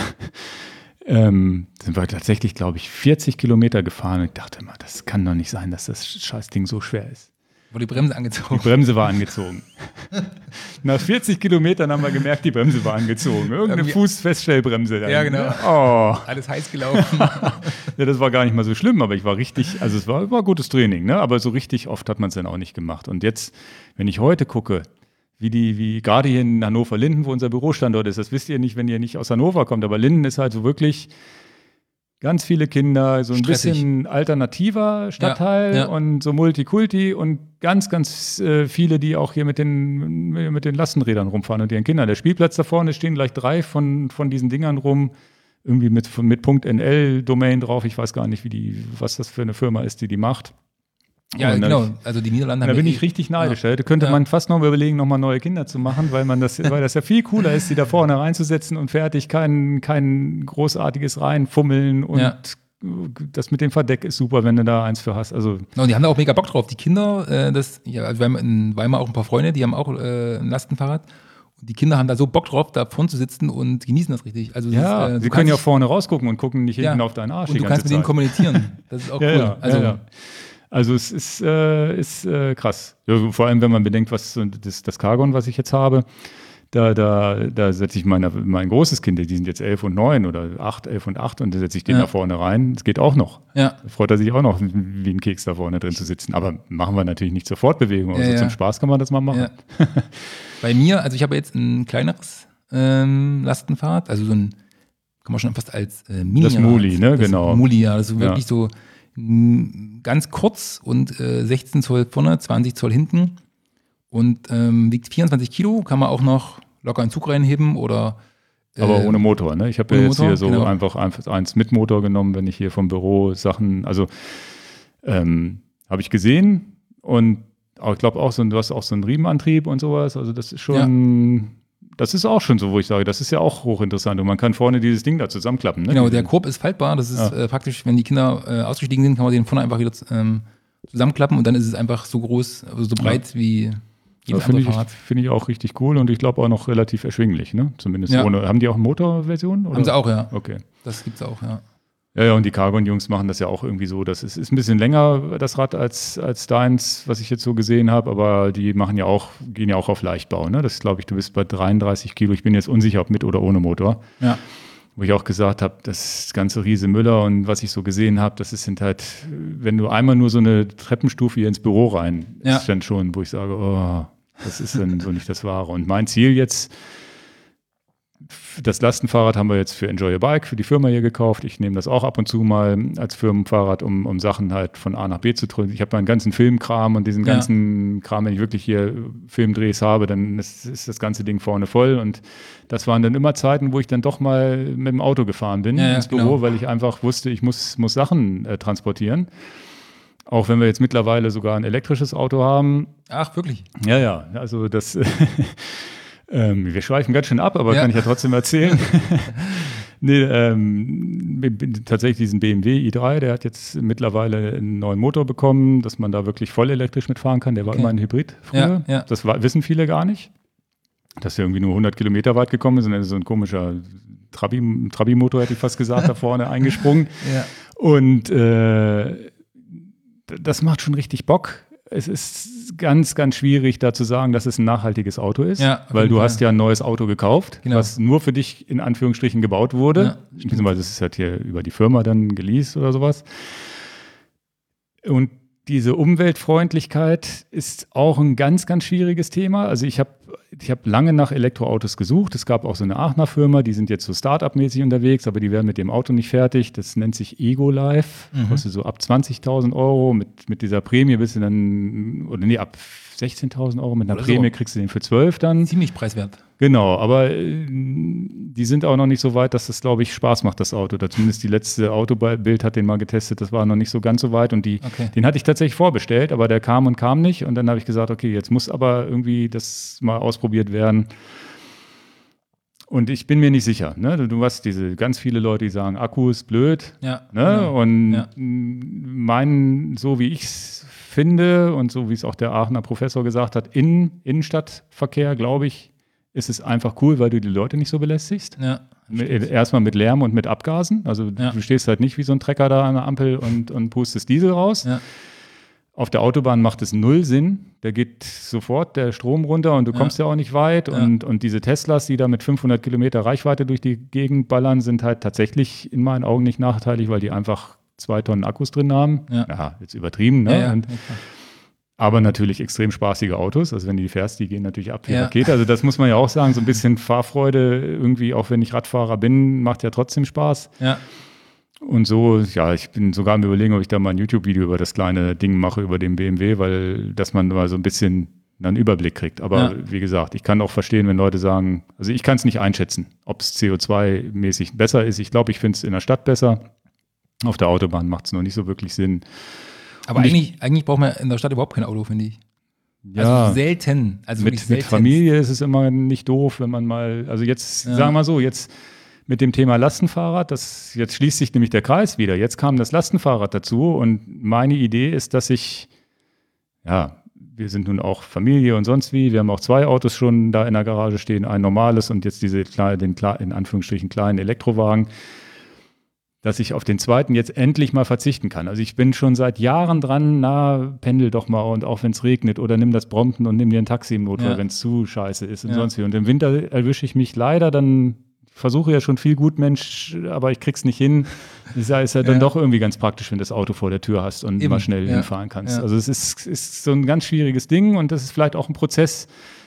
ähm, sind wir tatsächlich, glaube ich, vierzig Kilometer gefahren und ich dachte immer, das kann doch nicht sein, dass das Scheißding so schwer ist. wurde die Bremse Die angezogen. Bremse war angezogen. Nach vierzig Kilometern haben wir gemerkt, die Bremse war angezogen. Irgendeine Irgendwie- Fußfeststellbremse. Dann. Ja, genau. Oh. Alles heiß gelaufen. Ja, das war gar nicht mal so schlimm, aber ich war richtig, also es war, war gutes Training, ne? Aber so richtig oft hat man es dann auch nicht gemacht. Und jetzt, wenn ich heute gucke, wie die, wie gerade hier in Hannover-Linden, wo unser Bürostandort ist, das wisst ihr nicht, wenn ihr nicht aus Hannover kommt, aber Linden ist halt so wirklich ganz viele Kinder, so ein Stressig. bisschen alternativer Stadtteil Ja, ja. und so Multikulti und ganz, ganz äh, viele, die auch hier mit den, mit den Lastenrädern rumfahren und ihren Kindern. Der Spielplatz da vorne stehen gleich drei von, von diesen Dingern rum, irgendwie mit, mit .nl-Domain drauf. Ich weiß gar nicht, wie die, was das für eine Firma ist, die die macht. Ja, Und da- genau. Also die Niederlande Da haben bin ja ich eh- richtig neidisch. Ja. Da könnte Ja. man fast noch mal überlegen, noch mal neue Kinder zu machen, weil man das, weil das ja viel cooler ist, die da vorne reinzusetzen und fertig, kein, kein großartiges reinfummeln und Ja. das mit dem Verdeck ist super, wenn du da eins für hast. Also Genau, und die haben da auch mega Bock drauf. Die Kinder, äh, das, ja, also wir haben in Weimar auch ein paar Freunde, die haben auch äh, ein Lastenfahrrad. Und die Kinder haben da so Bock drauf, da vorne zu sitzen und genießen das richtig. Also das ja, ist, äh, du sie kannst können ja auch dich- vorne rausgucken und gucken nicht hinten ja, auf deinen Arsch. und die du ganze kannst mit denen Zeit. kommunizieren. Das ist auch Ja, cool. ja, also, ja, ja. Also es ist, äh, ist äh, krass. Ja, vor allem, wenn man bedenkt, was so das, das Cargon, was ich jetzt habe, da, da, da setze ich meine, mein großes Kind, die sind jetzt elf und neun oder acht, elf und acht und da setze ich den Ja. da vorne rein. Das geht auch noch. ja. Da freut er sich auch noch, wie ein Keks da vorne drin zu sitzen. Aber machen wir natürlich nicht zur Fortbewegung. Also Ja, ja. zum Spaß kann man das mal machen. Ja. Bei mir, also ich habe jetzt ein kleineres ähm, Lastenfahrrad, also so ein, kann man schon fast als äh, Mini. Das Muli, ne? Genau. Muli, ja, das ist Ja. wirklich so m, ganz kurz und äh, sechzehn Zoll vorne, zwanzig Zoll hinten und ähm, wiegt vierundzwanzig Kilo, kann man auch noch locker in den Zug reinheben oder aber ohne Motor, ne? Ich habe ja jetzt Motor, hier so genau. einfach, einfach eins mit Motor genommen, wenn ich hier vom Büro Sachen, also ähm, habe ich gesehen und ich glaube auch so, du hast auch so einen Riemenantrieb und sowas, also das ist schon, ja. das ist auch schon so, wo ich sage, das ist ja auch hochinteressant und man kann vorne dieses Ding da zusammenklappen. Ne? Genau, der Korb ist faltbar, das ist ja. äh, praktisch, wenn die Kinder äh, ausgestiegen sind, kann man den vorne einfach wieder ähm, zusammenklappen und dann ist es einfach so groß, also so breit ja. wie jedes andere Fahrrad. Finde ich, find ich auch richtig cool und ich glaube auch noch relativ erschwinglich, ne? Zumindest ja. ohne. Haben die auch eine Motorversion? Oder? Haben sie auch, ja. Okay. Das gibt's auch, ja. Ja, ja, und die Cargon-Jungs machen das ja auch irgendwie so. Das ist, ist ein bisschen länger, das Rad, als, als deins, was ich jetzt so gesehen habe, aber die machen ja auch, gehen ja auch auf Leichtbau, ne? Das glaube ich, du bist bei dreiunddreißig Kilo. Ich bin jetzt unsicher, ob mit oder ohne Motor. Ja. Wo ich auch gesagt habe, das ganze Riese Müller und was ich so gesehen habe, das sind halt, wenn du einmal nur so eine Treppenstufe hier ins Büro rein, ja. ist dann schon, wo ich sage, oh, das ist dann so nicht das Wahre. Und mein Ziel jetzt, das Lastenfahrrad haben wir jetzt für Enjoy Your Bike, für die Firma hier gekauft. Ich nehme das auch ab und zu mal als Firmenfahrrad, um, um Sachen halt von A nach B zu drücken. Ich habe meinen ganzen Filmkram und diesen ja. ganzen Kram, wenn ich wirklich hier Filmdrehs habe, dann ist, ist das ganze Ding vorne voll. Und das waren dann immer Zeiten, wo ich dann doch mal mit dem Auto gefahren bin ja, ins ja, Büro, genau. weil ich einfach wusste, ich muss, muss Sachen äh, transportieren. Auch wenn wir jetzt mittlerweile sogar ein elektrisches Auto haben. Ach, wirklich? Ja, ja, also das, ähm, wir schweifen ganz schön ab, aber ja. kann ich ja trotzdem erzählen. nee, ähm, tatsächlich diesen B M W i drei, der hat jetzt mittlerweile einen neuen Motor bekommen, dass man da wirklich voll elektrisch mitfahren kann. Der war okay. immer ein Hybrid früher. Ja, ja. Das war, wissen viele gar nicht, dass der irgendwie nur hundert Kilometer weit gekommen ist und dann ist so ein komischer Trabi, Trabi-Motor, hätte ich fast gesagt, da vorne eingesprungen. Ja. Und äh, das macht schon richtig Bock. Es ist ganz, ganz schwierig, da zu sagen, dass es ein nachhaltiges Auto ist, ja, weil du Fall. hast ja ein neues Auto gekauft, genau. was nur für dich in Anführungsstrichen gebaut wurde. Ja, beziehungsweise das ist halt hier über die Firma dann geleast oder sowas. Und diese Umweltfreundlichkeit ist auch ein ganz, ganz schwieriges Thema. Also ich habe ich hab lange nach Elektroautos gesucht. Es gab auch so eine Aachener Firma, die sind jetzt so Start-up-mäßig unterwegs, aber die werden mit dem Auto nicht fertig. Das nennt sich Ego-Life, mhm. kostet so ab zwanzigtausend Euro. Mit, mit dieser Prämie bist du dann, oder nee, ab sechzehntausend Euro mit einer oder Prämie so. Kriegst du den für zwölf dann. Ziemlich preiswert. Genau, aber äh, die sind auch noch nicht so weit, dass das, glaube ich, Spaß macht, das Auto. Oder zumindest die letzte Autobild hat den mal getestet, das war noch nicht so ganz so weit. Und die, okay. den hatte ich tatsächlich vorbestellt, aber der kam und kam nicht. Und dann habe ich gesagt, okay, jetzt muss aber irgendwie das mal ausprobiert werden. Und ich bin mir nicht sicher. Ne? Du, du hast diese ganz viele Leute, die sagen, Akku ist blöd. Ja, ne? Genau. Und ja. mein, so wie ich es finde und so wie es auch der Aachener Professor gesagt hat, in Innenstadtverkehr, glaube ich, ist es einfach cool, weil du die Leute nicht so belästigst. Ja, erstmal mit Lärm und mit Abgasen. Also ja. du stehst halt nicht wie so ein Trecker da an der Ampel und, und pustest Diesel raus. Ja. Auf der Autobahn macht es null Sinn. Da geht sofort der Strom runter und du kommst ja, ja auch nicht weit. Ja. Und, und diese Teslas, die da mit fünfhundert Kilometer Reichweite durch die Gegend ballern, sind halt tatsächlich in meinen Augen nicht nachteilig, weil die einfach zwei Tonnen Akkus drin haben. Ja, ja jetzt übertrieben, ne? Ja, ja. Und, aber natürlich extrem spaßige Autos. Also wenn du die fährst, die gehen natürlich ab wie ja. Rakete. Also das muss man ja auch sagen. So ein bisschen Fahrfreude irgendwie, auch wenn ich Radfahrer bin, macht ja trotzdem Spaß. Ja. Und so, ja, ich bin sogar am Überlegen, ob ich da mal ein YouTube-Video über das kleine Ding mache, über den B M W, weil, dass man mal so ein bisschen einen Überblick kriegt. Aber ja. wie gesagt, ich kann auch verstehen, wenn Leute sagen, also ich kann es nicht einschätzen, ob es C O zwei mäßig besser ist. Ich glaube, ich finde es in der Stadt besser. Auf der Autobahn macht es noch nicht so wirklich Sinn. Aber eigentlich, ich, eigentlich braucht man in der Stadt überhaupt kein Auto, finde ich. Ja, also selten. Also mit, selten. mit Familie ist es immer nicht doof, wenn man mal, also jetzt, ja. sagen wir mal so, jetzt mit dem Thema Lastenfahrrad, das, jetzt schließt sich nämlich der Kreis wieder. Jetzt kam das Lastenfahrrad dazu und meine Idee ist, dass ich, ja, wir sind nun auch Familie und sonst wie, wir haben auch zwei Autos schon da in der Garage stehen, ein normales und jetzt diese kleine, den in Anführungsstrichen kleinen Elektrowagen, dass ich auf den zweiten jetzt endlich mal verzichten kann. Also ich bin schon seit Jahren dran, na, pendel doch mal und auch wenn es regnet oder nimm das Brompton und nimm dir ein Taxi im Notfall, ja. wenn es zu scheiße ist und ja. sonst wie. Und im Winter erwische ich mich leider dann, versuche ja schon viel gut, Mensch, aber ich krieg's nicht hin. Ist ja, ist ja dann ja. doch irgendwie ganz praktisch, wenn du das Auto vor der Tür hast und Eben. mal schnell ja. hinfahren kannst. Ja. Also es ist, ist so ein ganz schwieriges Ding und das ist vielleicht auch ein Prozess,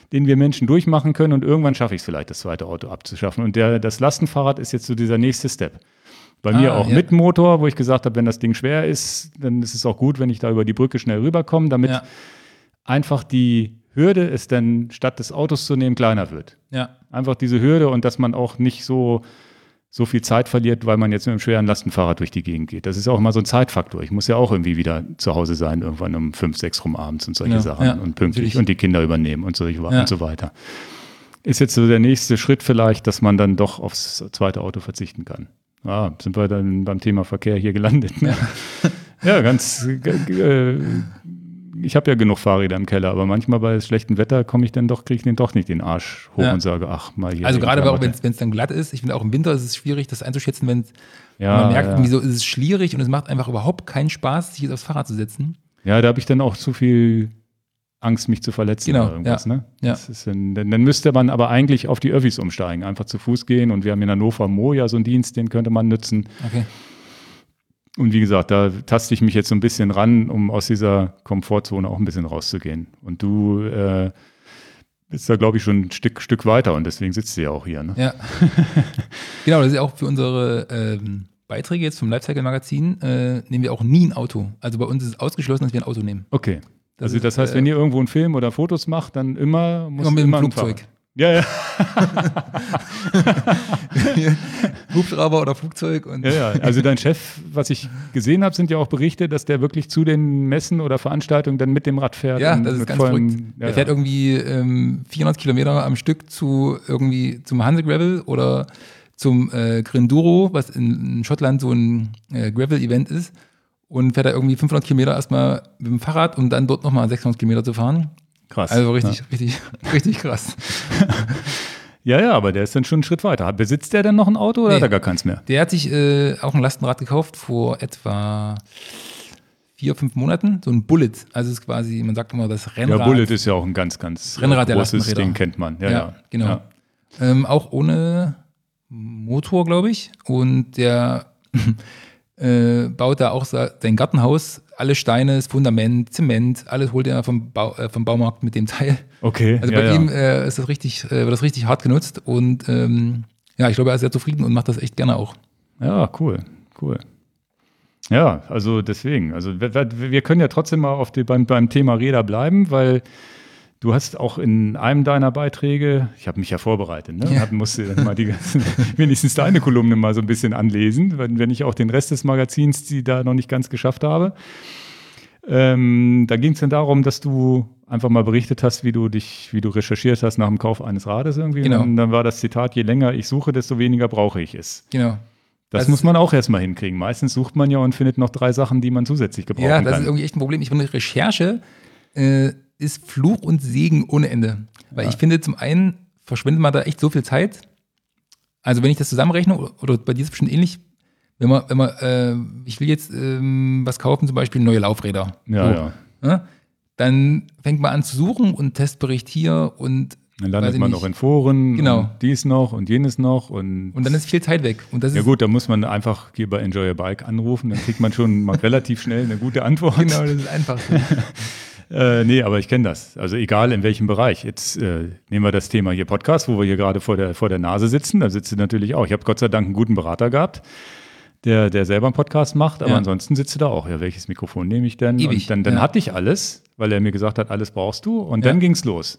den wir Menschen durchmachen können und irgendwann schaffe ich es vielleicht, das zweite Auto abzuschaffen. Und der, das Lastenfahrrad ist jetzt so dieser nächste Step. Bei mir Ah, auch ja. mit Motor, wo ich gesagt habe, wenn das Ding schwer ist, dann ist es auch gut, wenn ich da über die Brücke schnell rüberkomme, damit Ja. einfach die Hürde es dann statt des Autos zu nehmen kleiner wird. Ja. Einfach diese Hürde und dass man auch nicht so, so viel Zeit verliert, weil man jetzt mit einem schweren Lastenfahrrad durch die Gegend geht. Das ist auch immer so ein Zeitfaktor. Ich muss ja auch irgendwie wieder zu Hause sein, irgendwann um fünf, sechs rum abends und solche Ja, Sachen ja, und pünktlich natürlich. und die Kinder übernehmen und so, Ja. und so weiter. Ist jetzt so der nächste Schritt vielleicht, dass man dann doch aufs zweite Auto verzichten kann. Ah, sind wir dann beim Thema Verkehr hier gelandet. Ne? Ja. ja, ganz. Äh, ich habe ja genug Fahrräder im Keller, aber manchmal bei schlechtem Wetter komme ich dann doch, kriege ich den doch nicht den Arsch hoch Ja. und sage, ach mal hier. Also die gerade Klamotte. wenn es dann glatt ist, ich finde auch im Winter ist es schwierig, das einzuschätzen, wenn Ja, man merkt, ja. irgendwie so ist es schlierig und es macht einfach überhaupt keinen Spaß, sich jetzt aufs Fahrrad zu setzen. Ja, da habe ich dann auch zu viel Angst, mich zu verletzen Genau, oder irgendwas. ja, Ne? ja. Das ist dann, dann, dann müsste man aber eigentlich auf die Öffis umsteigen, einfach zu Fuß gehen. Und wir haben in Hannover Moja so einen Dienst, den könnte man nutzen. Okay. Und wie gesagt, da taste ich mich jetzt so ein bisschen ran, um aus dieser Komfortzone auch ein bisschen rauszugehen. Und du äh, bist da, glaube ich, schon ein Stück, Stück weiter und deswegen sitzt du ja auch hier. Ne? Ja. Genau, das ist ja auch für unsere ähm, Beiträge jetzt vom Lifecycle-Magazin, äh, nehmen wir auch nie ein Auto. Also bei uns ist es ausgeschlossen, dass wir ein Auto nehmen. Okay. Das Also ist, das heißt, äh, wenn ihr irgendwo einen Film oder Fotos macht, dann immer muss Immer mit dem immer ein Flugzeug. Fahrrad. Ja, ja. Hubschrauber oder Flugzeug und Ja, ja, also dein Chef, was ich gesehen habe, sind ja auch Berichte, dass der wirklich zu den Messen oder Veranstaltungen dann mit dem Rad fährt. ja, und das ist mit ganz vollem- verrückt. Ja, Der fährt ja. irgendwie ähm, vierhundert Kilometer am Stück zu irgendwie zum Hanse Gravel oder zum äh, Grinduro, was in, in Schottland so ein äh, Gravel-Event ist, und fährt da irgendwie fünfhundert Kilometer erstmal mit dem Fahrrad, um dann dort nochmal sechshundert Kilometer zu fahren. Krass. Also richtig, richtig, richtig krass. Ja, ja, aber der ist dann schon einen Schritt weiter. Besitzt der denn noch ein Auto oder Nee. hat er gar keins mehr? Der hat sich äh, auch ein Lastenrad gekauft vor etwa vier, fünf Monaten. So ein Bullet. Also es ist quasi, man sagt immer das Rennrad. Ja, Bullet ist ja auch ein ganz, ganz Rennrad der großes Lastenräder. Ding, kennt man. Ja, Ja, ja. genau. Ja. Ähm, auch ohne Motor, glaube ich. Und der äh, baut da auch sa- sein Gartenhaus. Alle Steine, das Fundament, Zement, alles holt er vom, Bau, äh, vom Baumarkt mit dem Teil. Okay, Also ja, bei ja. ihm äh, ist das richtig, äh, wird das richtig hart genutzt. Und ähm, ja, ich glaube, er ist sehr zufrieden und macht das echt gerne auch. Ja, cool, cool. Ja, also deswegen, also wir, wir können ja trotzdem mal auf die, beim, beim Thema Räder bleiben, weil du hast auch in einem deiner Beiträge, ich habe mich ja vorbereitet, ne? Ja. Hab, musste dann mal die ganzen, wenigstens deine Kolumne mal so ein bisschen anlesen, wenn, wenn ich auch den Rest des Magazins, die da noch nicht ganz geschafft habe. Ähm, da ging es dann darum, dass du einfach mal berichtet hast, wie du dich, wie du recherchiert hast nach dem Kauf eines Rades irgendwie. Genau. Und dann war das Zitat, je länger ich suche, desto weniger brauche ich es. Genau. Das Das muss ist- man auch erstmal hinkriegen. Meistens sucht man ja und findet noch drei Sachen, die man zusätzlich gebrauchen Ja, das kann. ist irgendwie echt ein Problem. Ich finde, Recherche äh, ist Fluch und Segen ohne Ende. Weil Ja. ich finde, zum einen verschwendet man da echt so viel Zeit. Also wenn ich das zusammenrechne, oder, oder bei dir ist es bestimmt ähnlich, wenn man, wenn man, äh, ich will jetzt ähm, was kaufen, zum Beispiel neue Laufräder. ja, So, ja. ne? Dann fängt man an zu suchen und Testbericht hier und Dann weiß landet ich man nicht. noch in Foren Genau. und dies noch und jenes noch. Und, Und dann ist viel Zeit weg. Und das ja ist gut, da muss man einfach hier bei Enjoy Your Bike anrufen, dann kriegt man schon mal relativ schnell eine gute Antwort. genau, das ist einfach so. Äh, nee, aber ich kenne das. Also egal in welchem Bereich. Jetzt äh, nehmen wir das Thema hier Podcast, wo wir hier gerade vor der, vor der Nase sitzen. Da sitzt du natürlich auch. Ich habe Gott sei Dank einen guten Berater gehabt, der, der selber einen Podcast macht. Aber Ja. ansonsten sitzt du da auch. Ja, welches Mikrofon nehme ich denn? Ewig, Und dann, dann ja. hatte ich alles, weil er mir gesagt hat, alles brauchst du. Und Ja. dann ging's los.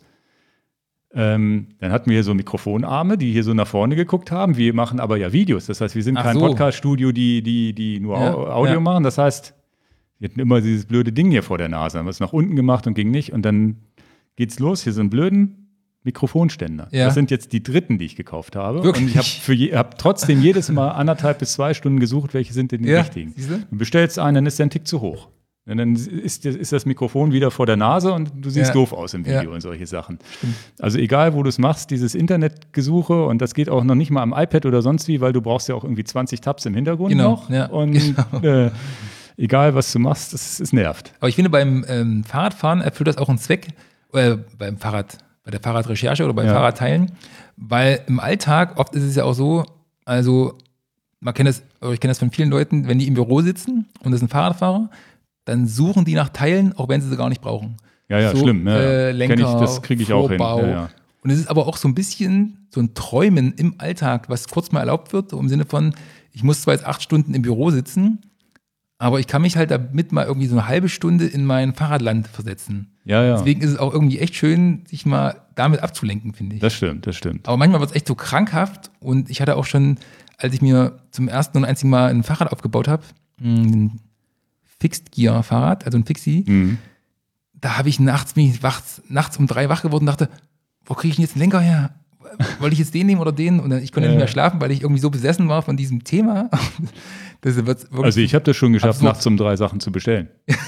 Ähm, dann hatten wir hier so Mikrofonarme, die hier so nach vorne geguckt haben. Wir machen aber ja Videos. Das heißt, wir sind Ach kein so. Podcast-Studio, die, die, die nur Ja, Au- Audio ja. machen. Das heißt, wir hatten immer dieses blöde Ding hier vor der Nase. Haben wir es nach unten gemacht und ging nicht. Und dann geht's los. Hier so einen blöden Mikrofonständer. Ja. Das sind jetzt die dritten, die ich gekauft habe. Wirklich? Und ich habe für je, hab trotzdem jedes Mal anderthalb bis zwei Stunden gesucht, welche sind denn die Ja, richtigen. siehst du? Du bestellst einen, dann ist der ein Tick zu hoch. Und dann ist, ist das Mikrofon wieder vor der Nase und du siehst Ja. doof aus im Video Ja. und solche Sachen. Also egal, wo du es machst, dieses Internetgesuche, und das geht auch noch nicht mal am iPad oder sonst wie, weil du brauchst ja auch irgendwie zwanzig Tabs im Hintergrund Genau, noch. ja, Und genau. äh, egal, was du machst, es, es nervt. Aber ich finde, beim ähm, Fahrradfahren erfüllt das auch einen Zweck, äh, beim Fahrrad, bei der Fahrradrecherche oder beim Ja. Fahrradteilen, weil im Alltag, oft ist es ja auch so, also man kennt das, oder ich kenne das von vielen Leuten, wenn die im Büro sitzen und das ist ein Fahrradfahrer, dann suchen die nach Teilen, auch wenn sie sie gar nicht brauchen. Ja, ja, so, schlimm. Ja, äh, Lenker, Kenn ich, das kriege ich auch hin. Vorbau. Ja, ja. Und es ist aber auch so ein bisschen so ein Träumen im Alltag, was kurz mal erlaubt wird, im Sinne von, ich muss zwar jetzt acht Stunden im Büro sitzen, aber ich kann mich halt damit mal irgendwie so eine halbe Stunde in mein Fahrradland versetzen. Ja, ja. Deswegen ist es auch irgendwie echt schön, sich mal damit abzulenken, finde ich. Das stimmt, das stimmt. Aber manchmal wird es echt so krankhaft und ich hatte auch schon, als ich mir zum ersten und einzigen Mal ein Fahrrad aufgebaut habe, ein Fixed-Gear-Fahrrad, also ein Fixie, Mhm. da habe ich nachts, bin ich wach, nachts um drei wach geworden und dachte, wo kriege ich denn jetzt einen Lenker her? Wollte ich jetzt den nehmen oder den? Und dann, ich konnte Ja. nicht mehr schlafen, weil ich irgendwie so besessen war von diesem Thema. Das wird wirklich Also ich habe das schon geschafft, absurd. nachts um drei Sachen zu bestellen.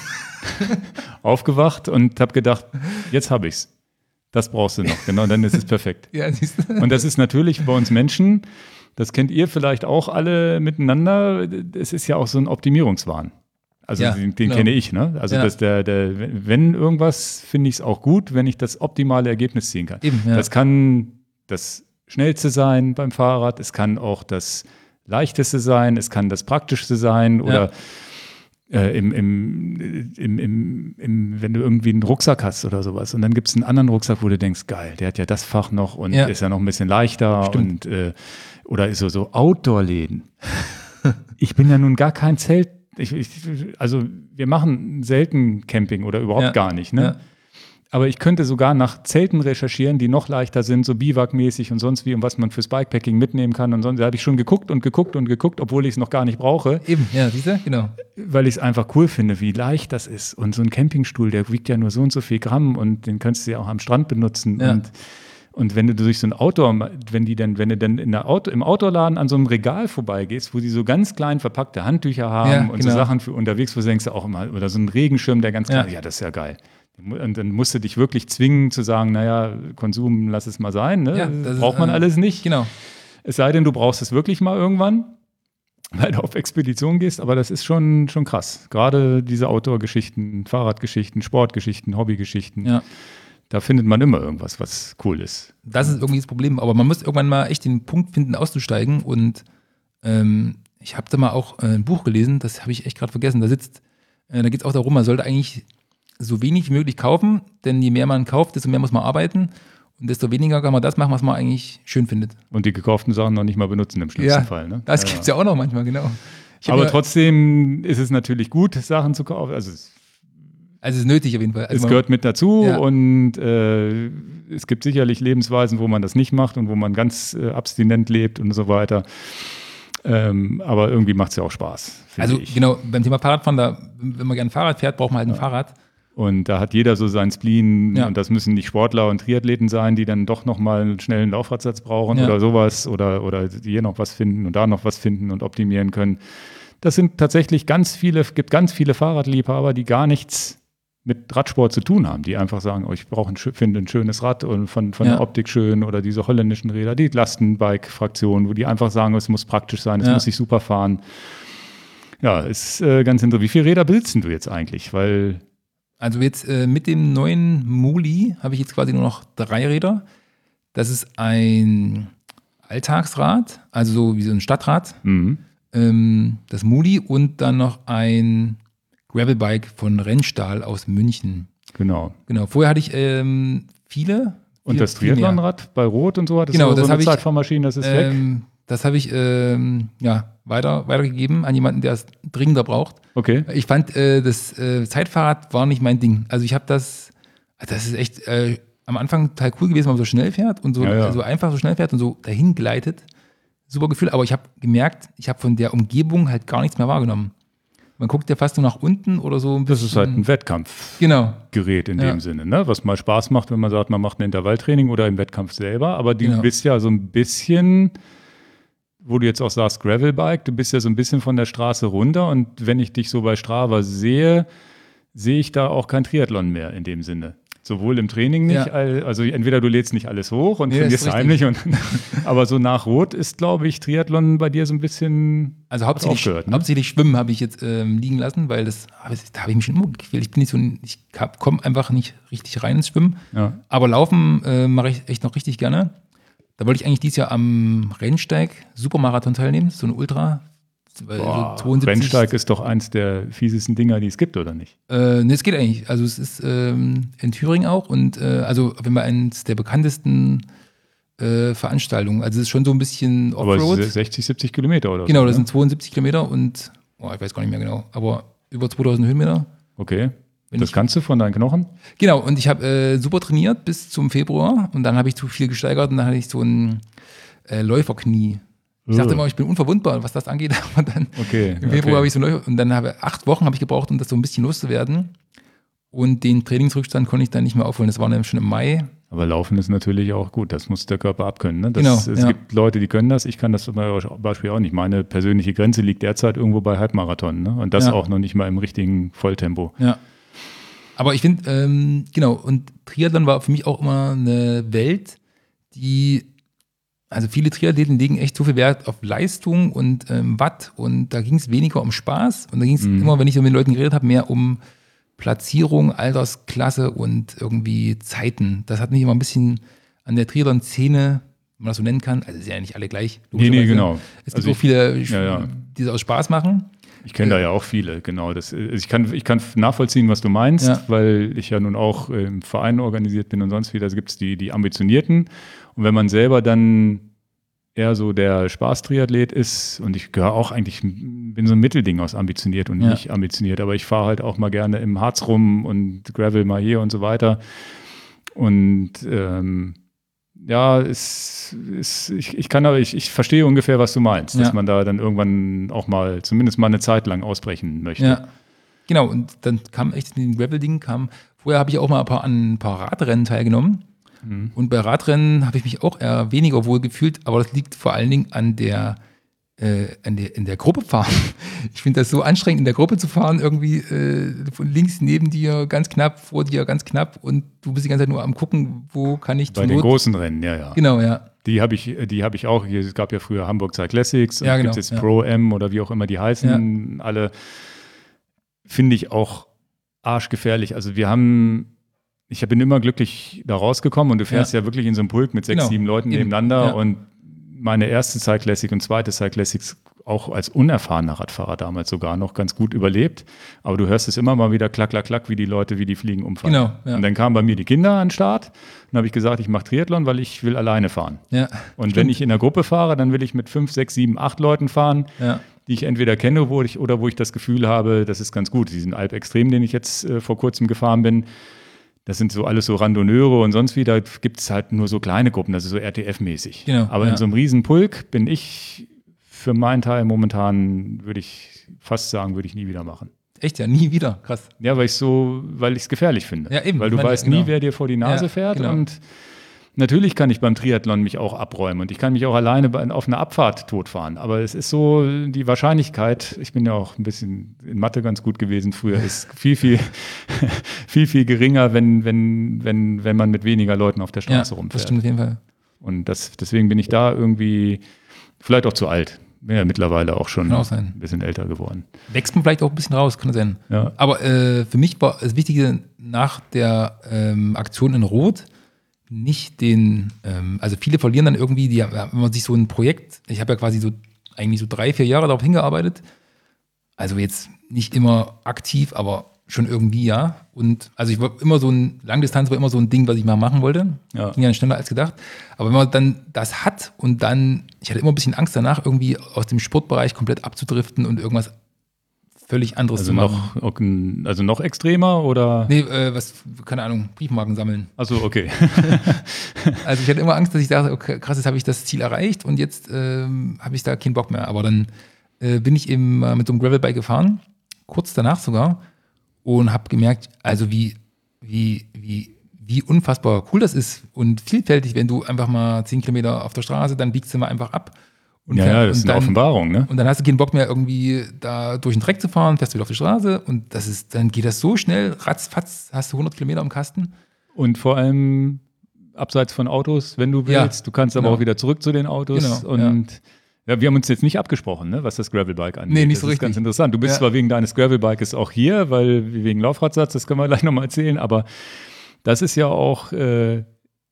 Aufgewacht und habe gedacht, jetzt habe ich's. Das brauchst du noch, genau, dann ist es perfekt. Ja, siehst du? Und das ist natürlich bei uns Menschen, das kennt ihr vielleicht auch alle miteinander, es ist ja auch so ein Optimierungswahn. Also Ja, den, den genau. kenne ich, ne? Also Ja. dass der, der, wenn irgendwas, finde ich es auch gut, wenn ich das optimale Ergebnis ziehen kann. Eben, ja. Das kann das Schnellste sein beim Fahrrad, es kann auch das Leichteste sein, es kann das Praktischste sein oder äh, im, im, im, im, im, wenn du irgendwie einen Rucksack hast oder sowas und dann gibt es einen anderen Rucksack, wo du denkst, geil, der hat ja das Fach noch und Ja. ist ja noch ein bisschen leichter. Stimmt. Und äh, oder ist so, so Outdoor-Läden. Ich bin ja nun gar kein Zelt. Ich, ich, also wir machen selten Camping oder überhaupt Ja. gar nicht. Ne? Ja. Aber ich könnte sogar nach Zelten recherchieren, die noch leichter sind, so Biwak-mäßig und sonst wie und was man fürs Bikepacking mitnehmen kann. Und sonst da habe ich schon geguckt und geguckt und geguckt, obwohl ich es noch gar nicht brauche, Eben, ja, siehst du? Genau. weil ich es einfach cool finde, wie leicht das ist. Und so ein Campingstuhl, der wiegt ja nur so und so viel Gramm und den kannst du ja auch am Strand benutzen. Ja. Und Und wenn du durch so ein Outdoor, wenn die dann, wenn du dann in der Auto, im Outdoor-Laden an so einem Regal vorbeigehst, wo die so ganz klein verpackte Handtücher haben Ja, und so genau. Sachen für unterwegs, wo du denkst auch immer, oder so ein Regenschirm, der ganz Ja. klein, ja, das ist ja geil. Und dann musst du dich wirklich zwingen zu sagen, naja, Konsum, lass es mal sein, ne? Ja, das ist, Braucht man äh, alles nicht. Genau. Es sei denn, du brauchst es wirklich mal irgendwann, weil du auf Expedition gehst, aber das ist schon, schon krass. Gerade diese Outdoor-Geschichten, Fahrradgeschichten, Sportgeschichten, Hobbygeschichten, Ja. da findet man immer irgendwas, was cool ist. Das ist irgendwie das Problem. Aber man muss irgendwann mal echt den Punkt finden, auszusteigen. Und ähm, ich habe da mal auch äh, ein Buch gelesen, das habe ich echt gerade vergessen. Da sitzt, äh, da geht es auch darum, man sollte eigentlich so wenig wie möglich kaufen, denn je mehr man kauft, desto mehr muss man arbeiten. Und desto weniger kann man das machen, was man eigentlich schön findet. Und die gekauften Sachen noch nicht mal benutzen im schlimmsten Fall. Ne? Das Ja, gibt es ja auch noch manchmal, genau. Ich hab Aber ja, trotzdem ist es natürlich gut, Sachen zu kaufen. Also es, also es ist nötig auf jeden Fall. Also es man- gehört mit dazu Ja. und äh, es gibt sicherlich Lebensweisen, wo man das nicht macht und wo man ganz äh, abstinent lebt und so weiter. Ähm, aber irgendwie macht es ja auch Spaß, finde Also ich. genau, beim Thema Fahrradfahren, da, wenn man gerne Fahrrad fährt, braucht man halt ein Fahrrad. Und da hat jeder so sein Spleen Ja. und das müssen nicht Sportler und Triathleten sein, die dann doch nochmal einen schnellen Laufradsatz brauchen Ja. oder sowas oder, oder hier noch was finden und da noch was finden und optimieren können. Das sind tatsächlich ganz viele, gibt ganz viele Fahrradliebhaber, die gar nichts mit Radsport zu tun haben, die einfach sagen, oh, ich brauche ein, schö- finde ein schönes Rad und von, von Ja. der Optik schön oder diese holländischen Räder, die Lastenbike-Fraktion, wo die einfach sagen, es muss praktisch sein, es Ja. muss sich super fahren. Ja, ist äh, ganz interessant. Wie viele Räder besitzen du jetzt eigentlich? Weil Also jetzt äh, mit dem neuen Muli habe ich jetzt quasi nur noch drei Räder. Das ist ein Alltagsrad, also so wie so ein Stadtrad, mhm. ähm, das Muli und dann noch ein Gravelbike von Rennstahl aus München. Genau. Genau, vorher hatte ich ähm, viele. Und viel- das viel mehr. Triathlonrad bei Rot und so hat es Genau, so das eine hab ich, Zeitfahrmaschine, das ist weg. Ähm, das habe ich ähm, ja, weiter, weitergegeben an jemanden, der es dringender braucht. Okay. Ich fand, äh, das äh, Zeitfahrrad war nicht mein Ding. Also ich habe das, das ist echt äh, am Anfang total cool gewesen, wenn man so schnell fährt und so, Ja, ja. so einfach so schnell fährt und so dahin gleitet. Super Gefühl, aber ich habe gemerkt, ich habe von der Umgebung halt gar nichts mehr wahrgenommen. Man guckt ja fast nur nach unten oder so ein Das bisschen. ist halt ein Wettkampfgerät Genau. in Ja. dem Sinne, ne? Was mal Spaß macht, wenn man sagt, man macht ein Intervalltraining oder im Wettkampf selber. Aber du Genau. bist ja so ein bisschen, wo du jetzt auch sagst, Gravelbike, du bist ja so ein bisschen von der Straße runter. Und wenn ich dich so bei Strava sehe, sehe ich da auch kein Triathlon mehr in dem Sinne. Sowohl im Training nicht, Ja. all- also entweder du lädst nicht alles hoch und Nee, das ist trainierst heimlich, und, aber so nach Rot ist, glaube ich, Triathlon bei dir so ein bisschen Also hauptsächlich, aufgehört, ne? hauptsächlich Schwimmen habe ich jetzt ähm, liegen lassen, weil das, da habe ich mich schon immer gequält. Ich bin nicht so, ein- ich komme einfach nicht richtig rein ins Schwimmen. Ja. Aber Laufen äh, mache ich echt noch richtig gerne. Da wollte ich eigentlich dieses Jahr am Rennsteig Supermarathon teilnehmen, so eine Ultra, Boah, so zweiundsiebzig. Rennsteig ist doch eins der fiesesten Dinger, die es gibt, oder nicht? Äh, ne, es geht eigentlich. Also es ist ähm, in Thüringen auch und äh, also wenn wir eins der bekanntesten äh, Veranstaltungen, also es ist schon so ein bisschen Offroad. Aber sechzig, siebzig Kilometer oder Genau, so, das ne? sind zweiundsiebzig Kilometer und, oh, ich weiß gar nicht mehr genau, aber über zweitausend Höhenmeter. Okay, das ich, kannst du von deinen Knochen? Genau, und ich habe äh, super trainiert bis zum Februar und dann habe ich zu viel gesteigert und dann hatte ich so ein äh, Läuferknie. Ich dachte immer, ich bin unverwundbar, was das angeht, aber dann okay, im Februar okay. habe ich so ein Läufer und dann habe ich acht Wochen habe ich gebraucht, um das so ein bisschen loszuwerden und den Trainingsrückstand konnte ich dann nicht mehr aufholen, das war dann schon im Mai. Aber Laufen ist natürlich auch gut, das muss der Körper abkönnen. Ne? Das, genau, es ja. gibt Leute, die können das, ich kann das zum Beispiel auch nicht. Meine persönliche Grenze liegt derzeit irgendwo bei Halbmarathon, ne? Und das ja. auch noch nicht mal im richtigen Volltempo. Ja. Aber ich finde, ähm, genau, und Triathlon war für mich auch immer eine Welt, die, also viele Triathleten legen echt so viel Wert auf Leistung und ähm, Watt und da ging es weniger um Spaß und da ging es mhm. immer, wenn ich so mit den Leuten geredet habe, mehr um Platzierung, Altersklasse und irgendwie Zeiten. Das hat mich immer ein bisschen an der Triathlon-Szene, wenn man das so nennen kann, also es sind ja nicht alle gleich. Nee, nee, genau. Es gibt also so viele, ja, ja. die das aus Spaß machen. Ich kenne da ja auch viele, genau. Das, ich, kann, ich kann nachvollziehen, was du meinst, ja. weil ich ja nun auch im Verein organisiert bin und sonst wie. Da gibt es die, die Ambitionierten. Und wenn man selber dann eher so der Spaß-Triathlet ist, und ich gehöre auch eigentlich, bin so ein Mittelding aus ambitioniert und ja. nicht ambitioniert, aber ich fahre halt auch mal gerne im Harz rum und Gravel mal hier und so weiter. Und ähm, ja, es, es, ich, ich kann aber, ich, ich verstehe ungefähr, was du meinst, ja. dass man da dann irgendwann auch mal, zumindest mal eine Zeit lang ausbrechen möchte. Ja, genau, und dann kam echt in den Gravel-Ding, kam, vorher habe ich auch mal ein paar, an ein paar Radrennen teilgenommen mhm. und bei Radrennen habe ich mich auch eher weniger wohl gefühlt, aber das liegt vor allen Dingen an der, äh, an der in der Gruppe fahren. Ich finde das so anstrengend, in der Gruppe zu fahren, irgendwie äh, von links neben dir ganz knapp, vor dir ganz knapp und du bist die ganze Zeit nur am gucken, wo kann ich Bei den Not großen Rennen, ja, ja. Genau, ja. Die habe ich, die habe ich auch. Hier, es gab ja früher Hamburg Cyclassics, ja, genau, gibt es jetzt ja. Pro-M oder wie auch immer die heißen. Ja. Alle finde ich auch arschgefährlich. Also wir haben, ich bin immer glücklich da rausgekommen und du fährst ja, ja wirklich in so einem Pulk mit sechs, genau. sieben Leuten Eben. nebeneinander ja. und meine erste Cyclassic und zweite Cyclassics auch als unerfahrener Radfahrer damals sogar noch ganz gut überlebt. Aber du hörst es immer mal wieder klack, klack, klack, wie die Leute, wie die Fliegen umfallen. Genau, ja. Und dann kamen bei mir die Kinder an den Start. Dann habe ich gesagt, ich mache Triathlon, weil ich will alleine fahren. Ja, und stimmt. wenn ich in der Gruppe fahre, dann will ich mit fünf, sechs, sieben, acht Leuten fahren, ja. die ich entweder kenne wo ich, oder wo ich das Gefühl habe, das ist ganz gut. Diesen Alp-Extrem, den ich jetzt äh, vor kurzem gefahren bin, das sind so alles so Randonneure und sonst wie, da gibt es halt nur so kleine Gruppen, das ist so R T F-mäßig. Genau, Aber ja. in so einem Riesenpulk bin ich für meinen Teil momentan, würde ich fast sagen, würde ich nie wieder machen. Echt, ja, nie wieder, krass. Ja, weil ich so, weil ich es gefährlich finde. Ja, eben. Weil du meine, weißt genau. nie, wer dir vor die Nase ja, fährt genau. und natürlich kann ich beim Triathlon mich auch abräumen und ich kann mich auch alleine auf einer Abfahrt totfahren. Aber es ist so, die Wahrscheinlichkeit, ich bin ja auch ein bisschen in Mathe ganz gut gewesen früher, ist viel, viel, viel, viel geringer, wenn, wenn, wenn, wenn man mit weniger Leuten auf der Straße ja, rumfährt. Das stimmt auf jeden Fall. Und das, deswegen bin ich da irgendwie vielleicht auch zu alt. Bin ja mittlerweile auch schon auch ein bisschen älter geworden. Wächst man vielleicht auch ein bisschen raus, kann sein. Ja. Aber äh, für mich war das Wichtige nach der ähm, Aktion in Rot nicht den, ähm, also viele verlieren dann irgendwie, die, wenn man sich so ein Projekt, ich habe ja quasi so eigentlich so drei, vier Jahre darauf hingearbeitet, also jetzt nicht immer aktiv, aber schon irgendwie, ja. Und also ich war immer so ein, Langdistanz war immer so ein Ding, was ich mal machen wollte. Ja. Ging ja schneller als gedacht. Aber wenn man dann das hat und dann, ich hatte immer ein bisschen Angst danach, irgendwie aus dem Sportbereich komplett abzudriften und irgendwas völlig anderes also zu machen. Noch, also noch extremer oder? Nee, äh, was, keine Ahnung, Briefmarken sammeln. Achso, okay. Also ich hatte immer Angst, dass ich dachte, okay, krass, jetzt habe ich das Ziel erreicht und jetzt ähm, habe ich da keinen Bock mehr. Aber dann äh, bin ich eben äh, mit so einem Gravelbike gefahren, kurz danach sogar, und habe gemerkt, also wie, wie, wie, wie unfassbar cool das ist und vielfältig, wenn du einfach mal zehn Kilometer auf der Straße, dann biegst du mal einfach ab. Und ja, fähr, ja, das ist eine dann, Offenbarung, ne? Und dann hast du keinen Bock mehr, irgendwie da durch den Dreck zu fahren, fährst du wieder auf die Straße und das ist, dann geht das so schnell, ratzfatz, hast du hundert Kilometer am Kasten. Und vor allem abseits von Autos, wenn du willst. Ja, du kannst aber genau. auch wieder zurück zu den Autos. Genau, und ja. Ja, wir haben uns jetzt nicht abgesprochen, ne, was das Gravelbike angeht. Nee, nicht das so ist richtig. Ganz interessant. Du bist ja. zwar wegen deines Gravelbikes auch hier, weil wegen Laufradsatz, das können wir gleich nochmal erzählen, aber das ist ja auch äh,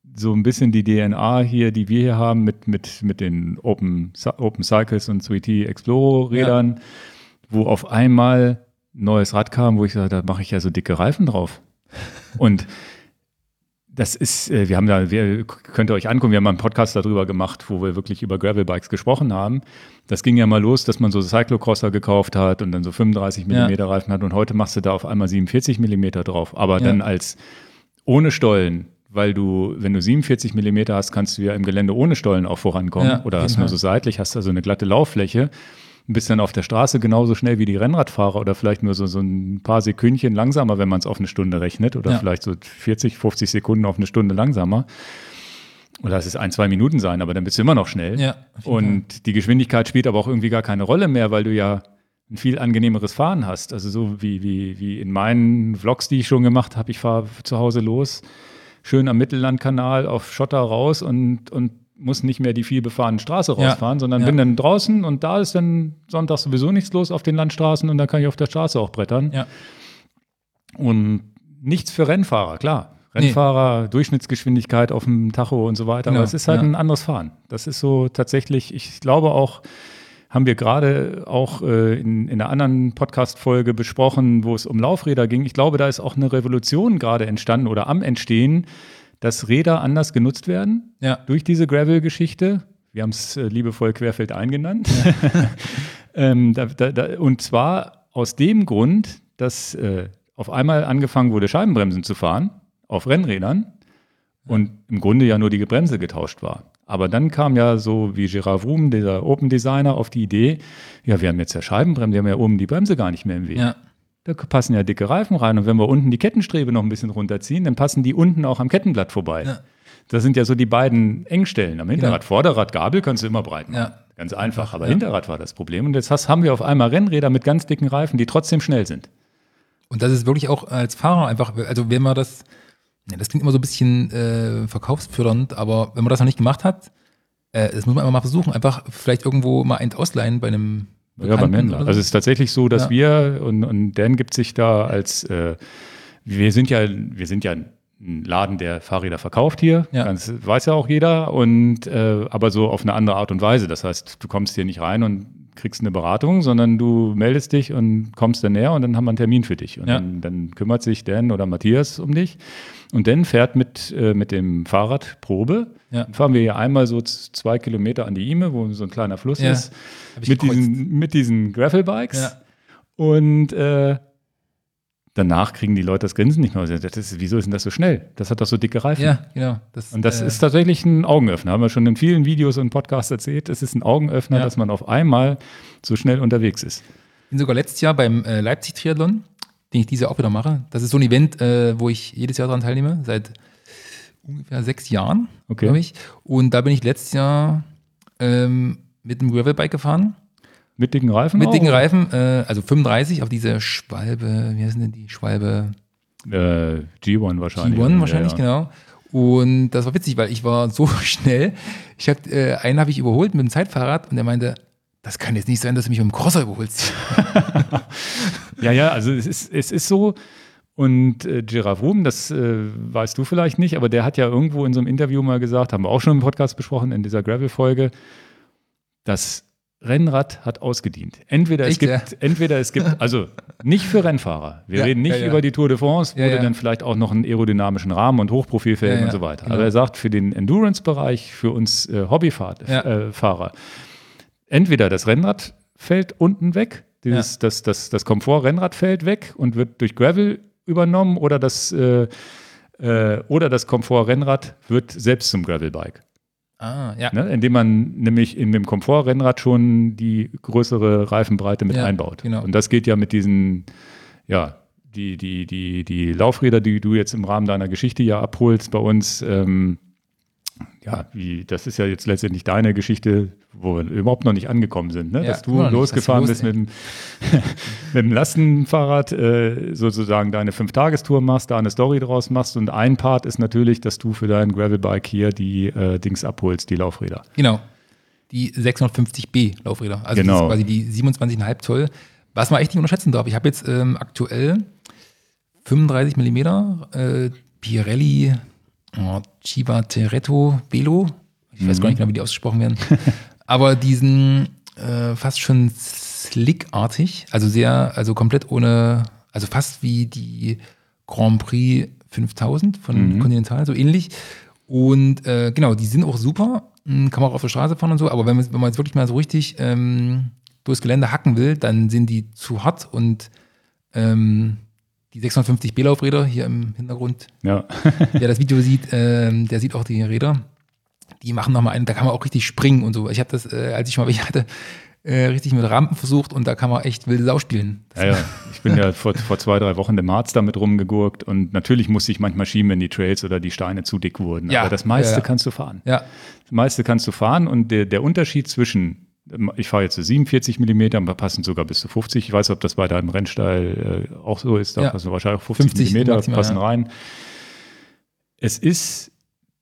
so ein bisschen die D N A hier, die wir hier haben mit, mit, mit den Open, Open Cycles und zwei T Exploro-Rädern, ja. wo auf einmal ein neues Rad kam, wo ich sage, da mache ich ja so dicke Reifen drauf. Und das ist, wir haben da, wir, könnt ihr euch angucken, wir haben mal einen Podcast darüber gemacht, wo wir wirklich über Gravelbikes gesprochen haben. Das ging ja mal los, dass man so Cyclocrosser gekauft hat und dann so fünfunddreißig Millimeter ja. Reifen hat und heute machst du da auf einmal siebenundvierzig Millimeter drauf. Aber ja. dann als ohne Stollen, weil du, wenn du siebenundvierzig Millimeter hast, kannst du ja im Gelände ohne Stollen auch vorankommen. Ja, oder hast nur so seitlich, hast also eine glatte Lauffläche. Bist dann auf der Straße genauso schnell wie die Rennradfahrer oder vielleicht nur so, so ein paar Sekündchen langsamer, wenn man es auf eine Stunde rechnet oder ja. vielleicht so vierzig, fünfzig Sekunden auf eine Stunde langsamer. Oder es ist ein, zwei Minuten sein, aber dann bist du immer noch schnell. Ja, und Fall. Die Geschwindigkeit spielt aber auch irgendwie gar keine Rolle mehr, weil du ja ein viel angenehmeres Fahren hast. Also so wie, wie, wie in meinen Vlogs, die ich schon gemacht habe, ich fahre zu Hause los, schön am Mittellandkanal auf Schotter raus und, und muss nicht mehr die viel befahrene Straße rausfahren, ja, sondern ja. bin dann draußen und da ist dann sonntags sowieso nichts los auf den Landstraßen und dann kann ich auf der Straße auch brettern. Ja. Und nichts für Rennfahrer, klar. Rennfahrer, nee. Durchschnittsgeschwindigkeit auf dem Tacho und so weiter, genau. aber es ist halt ja. ein anderes Fahren. Das ist so tatsächlich, ich glaube auch, haben wir gerade auch äh, in, in einer anderen Podcast-Folge besprochen, wo es um Laufräder ging. Ich glaube, da ist auch eine Revolution gerade entstanden oder am Entstehen, dass Räder anders genutzt werden ja. durch diese Gravel-Geschichte. Wir haben es äh, liebevoll Querfeldein genannt. Ja. ähm, da, da, da, und zwar aus dem Grund, dass äh, auf einmal angefangen wurde, Scheibenbremsen zu fahren auf Rennrädern und im Grunde ja nur die Bremse getauscht war. Aber dann kam ja so wie Gérard Vroom, dieser Open Designer, auf die Idee, ja, wir haben jetzt ja Scheibenbremsen, wir haben ja oben die Bremse gar nicht mehr im Weg. Ja. Da passen ja dicke Reifen rein und wenn wir unten die Kettenstrebe noch ein bisschen runterziehen, dann passen die unten auch am Kettenblatt vorbei. Ja. Das sind ja so die beiden Engstellen. Am Hinterrad, ja. Vorderrad, Gabel kannst du immer breit machen. Ja. Ganz einfach, aber ja. Hinterrad war das Problem. Und jetzt hast, haben wir auf einmal Rennräder mit ganz dicken Reifen, die trotzdem schnell sind. Und das ist wirklich auch als Fahrer einfach, also wenn man das, ja, das klingt immer so ein bisschen äh, verkaufsfördernd, aber wenn man das noch nicht gemacht hat, äh, das muss man einfach mal versuchen, einfach vielleicht irgendwo mal eins ausleihen bei einem Ja, beim Händler. So. Also es ist tatsächlich so, dass ja. wir, und, und Dan gibt sich da als, äh, wir sind ja, wir sind ja ein Laden, der Fahrräder verkauft hier, ja. ganz, weiß ja auch jeder, und äh, aber so auf eine andere Art und Weise. Das heißt, du kommst hier nicht rein und kriegst eine Beratung, sondern du meldest dich und kommst dann näher und dann haben wir einen Termin für dich. Und ja. dann, dann kümmert sich Dan oder Matthias um dich. Und Dan fährt mit, äh, mit dem Fahrrad Probe. Ja. Dann fahren wir hier einmal so zwei Kilometer an die Ime, wo so ein kleiner Fluss ja. ist, mit diesen, mit diesen Gravelbikes. Ja. Und äh, danach kriegen die Leute das Grinsen nicht mehr. Das ist, wieso ist denn das so schnell? Das hat doch so dicke Reifen. Ja, genau. Das, und das äh, ist tatsächlich ein Augenöffner. Haben wir schon in vielen Videos und Podcasts erzählt. Es ist ein Augenöffner, ja. dass man auf einmal so schnell unterwegs ist. Ich bin sogar letztes Jahr beim äh, Leipzig-Triathlon, den ich dieses Jahr auch wieder mache. Das ist so ein Event, äh, wo ich jedes Jahr daran teilnehme, seit ungefähr sechs Jahren, okay. glaube ich. Und da bin ich letztes Jahr ähm, mit einem Gravelbike gefahren. Mit dicken Reifen? Mit dicken Reifen, äh, also fünfunddreißig auf diese Schwalbe, wie heißt denn die Schwalbe? Äh, G eins wahrscheinlich. G eins wahrscheinlich, ja, ja. genau. Und das war witzig, weil ich war so schnell. Ich hab, äh, einen habe ich überholt mit dem Zeitfahrrad und der meinte, das kann jetzt nicht sein, dass du mich mit dem Crosser überholst. ja, ja, also es ist, es ist so. Und äh, Gérard Vroom, das äh, weißt du vielleicht nicht, aber der hat ja irgendwo in so einem Interview mal gesagt, haben wir auch schon im Podcast besprochen, in dieser Gravel-Folge, dass Rennrad hat ausgedient. Entweder Echt, es gibt, ja? entweder es gibt, also nicht für Rennfahrer. Wir ja, reden nicht ja, ja. über die Tour de France, wo ja, ja. du dann vielleicht auch noch einen aerodynamischen Rahmen und Hochprofilfelgen ja, ja, und so weiter. Genau. Aber er sagt, für den Endurance-Bereich, für uns äh, Hobbyfahrer, ja. äh, Fahrer, entweder das Rennrad fällt unten weg, dieses, ja. das, das, das Komfort-Rennrad fällt weg und wird durch Gravel übernommen, oder das, äh, äh, oder das Komfort-Rennrad wird selbst zum Gravelbike. Ah, ja. Ne? Indem man nämlich in dem Komfort-Rennrad schon die größere Reifenbreite mit ja, einbaut. Genau. Und das geht ja mit diesen, ja, die, die, die, die Laufräder, die du jetzt im Rahmen deiner Geschichte ja abholst bei uns, ähm, ja, wie, das ist ja jetzt letztendlich deine Geschichte, wo wir überhaupt noch nicht angekommen sind, ne? Ja, dass du losgefahren bist mit dem, mit dem Lastenfahrrad, äh, sozusagen deine Fünf-Tagestour machst, da eine Story draus machst, und ein Part ist natürlich, dass du für dein Gravelbike hier die äh, Dings abholst, die Laufräder. Genau, die sechshundertfünfzig B Laufräder, also genau. das ist quasi die siebenundzwanzig Komma fünf Zoll, was man echt nicht unterschätzen darf. Ich habe jetzt ähm, aktuell fünfunddreißig Millimeter äh, Pirelli oh, Civateretto Velo. Ich weiß Mhm. gar nicht genau, wie die ausgesprochen werden. Aber diesen äh, fast schon slickartig, also sehr, also komplett ohne, also fast wie die Grand Prix fünftausend von Mhm. Continental, so ähnlich. Und äh, genau, die sind auch super. Kann man auch auf der Straße fahren und so. Aber wenn man, wenn man jetzt wirklich mal so richtig ähm, durchs Gelände hacken will, dann sind die zu hart und ähm, die sechshundertfünfzig B-Laufräder hier im Hintergrund, Ja. wer das Video sieht, ähm, der sieht auch die Räder. Die machen nochmal einen, da kann man auch richtig springen und so. Ich habe das, äh, als ich mal welche hatte, äh, richtig mit Rampen versucht und da kann man echt wilde Sau spielen. Das Ja, ja. Ich bin ja vor, vor zwei, drei Wochen im Harz damit rumgegurkt und natürlich musste ich manchmal schieben, wenn die Trails oder die Steine zu dick wurden. Ja, Aber das meiste ja, ja. kannst du fahren. Ja, Das meiste kannst du fahren und der, der Unterschied zwischen, ich fahre jetzt so siebenundvierzig Millimeter, aber passen sogar bis zu fünfzig. Ich weiß nicht, ob das bei deinem Rennstall äh, auch so ist. Da Ja. passen wahrscheinlich auch fünfzig, fünfzig Millimeter maximal, passen ja. rein. Es ist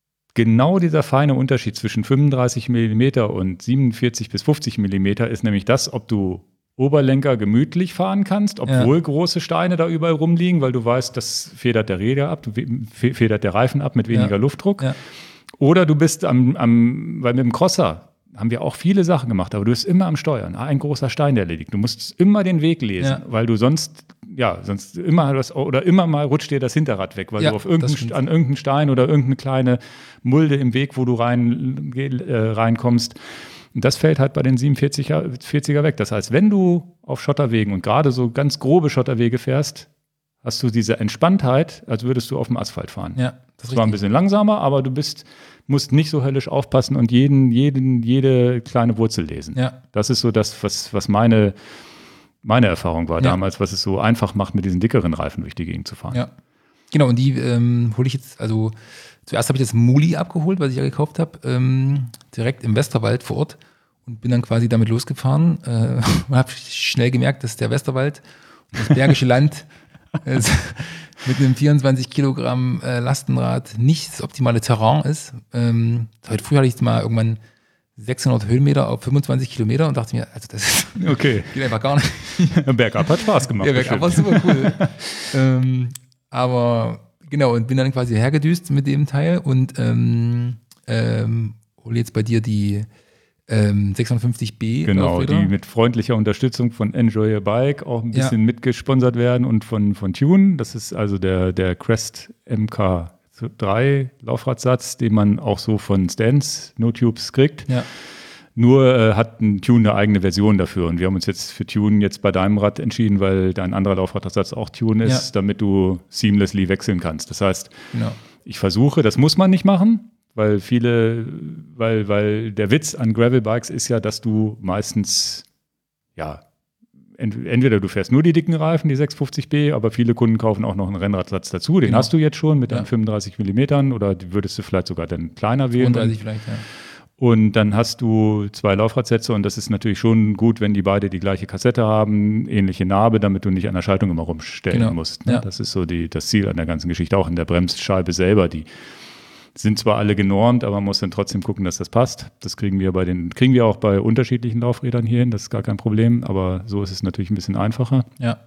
genau dieser feine Unterschied zwischen fünfunddreißig Millimeter und siebenundvierzig bis fünfzig Millimeter ist nämlich das, ob du Oberlenker gemütlich fahren kannst, obwohl Ja. große Steine da überall rumliegen, weil du weißt, das federt der Räder ab, fe- federt der Reifen ab mit weniger Ja. Luftdruck. ja, Oder du bist am, am, weil mit dem Crosser haben wir auch viele Sachen gemacht, aber du bist immer am Steuern. Ein großer Stein, der erledigt. Du musst immer den Weg lesen, Ja. weil du sonst, ja, sonst immer was, oder immer mal rutscht dir das Hinterrad weg, weil Ja, du auf das irgendein, stimmt. an irgendeinen Stein oder irgendeine kleine Mulde im Weg, wo du rein, äh, reinkommst. Und das fällt halt bei den siebenundvierziger vierziger weg. Das heißt, wenn du auf Schotterwegen und gerade so ganz grobe Schotterwege fährst, hast du diese Entspanntheit, als würdest du auf dem Asphalt fahren. ja. Das ist Zwar ein richtig. bisschen langsamer, aber du bist, musst nicht so höllisch aufpassen und jeden, jeden, jede kleine Wurzel lesen. Ja, Das ist so das, was, was meine, meine Erfahrung war Ja. damals, was es so einfach macht, mit diesen dickeren Reifen durch die Gegend zu fahren. ja. Genau, und die ähm, hole ich jetzt, also zuerst habe ich das Muli abgeholt, was ich ja gekauft habe, ähm, direkt im Westerwald vor Ort und bin dann quasi damit losgefahren äh, und habe schnell gemerkt, dass der Westerwald und das Bergische Land äh, mit einem vierundzwanzig Kilogramm äh, Lastenrad nicht das optimale Terrain ist. Ähm, heute früh hatte ich mal irgendwann sechshundert Höhenmeter auf fünfundzwanzig Kilometer und dachte mir, also das Okay. geht einfach gar nicht. Bergab hat Spaß gemacht. Ja, bergab war bestimmt. super cool. ähm, aber genau, und bin dann quasi hergedüst mit dem Teil und ähm, ähm, hole jetzt bei dir die ähm, sechshundertfünfzig B. Genau, Laufräder. die mit freundlicher Unterstützung von Enjoy Your Bike auch ein Ja. bisschen mitgesponsert werden und von, von Tune. Das ist also der, der Crest M K drei Laufradsatz, den man auch so von Stance, No Tubes kriegt. Ja, Nur äh, hat ein Tune eine eigene Version dafür. Und wir haben uns jetzt für Tune jetzt bei deinem Rad entschieden, weil dein anderer Laufradersatz auch Tune ist, Ja. damit du seamlessly wechseln kannst. Das heißt, genau. ich versuche, das muss man nicht machen, weil viele, weil, weil der Witz an Gravelbikes ist ja, dass du meistens, ja, ent, entweder du fährst nur die dicken Reifen, die sechshundertfünfzig B, aber viele Kunden kaufen auch noch einen Rennradsatz dazu. Den Genau. hast du jetzt schon mit Ja. deinen fünfunddreißig Millimetern oder die würdest du vielleicht sogar dann kleiner wählen. zweiunddreißig vielleicht, ja. Und dann hast du zwei Laufradsätze und das ist natürlich schon gut, wenn die beide die gleiche Kassette haben, ähnliche Narbe, damit du nicht an der Schaltung immer rumstellen Genau. musst. Ne? Ja. Das ist so die, das Ziel an der ganzen Geschichte, auch in der Bremsscheibe selber. Die sind zwar alle genormt, aber man muss dann trotzdem gucken, dass das passt. Das kriegen wir bei den, kriegen wir auch bei unterschiedlichen Laufrädern hier hin, das ist gar kein Problem, aber so ist es natürlich ein bisschen einfacher. Ja,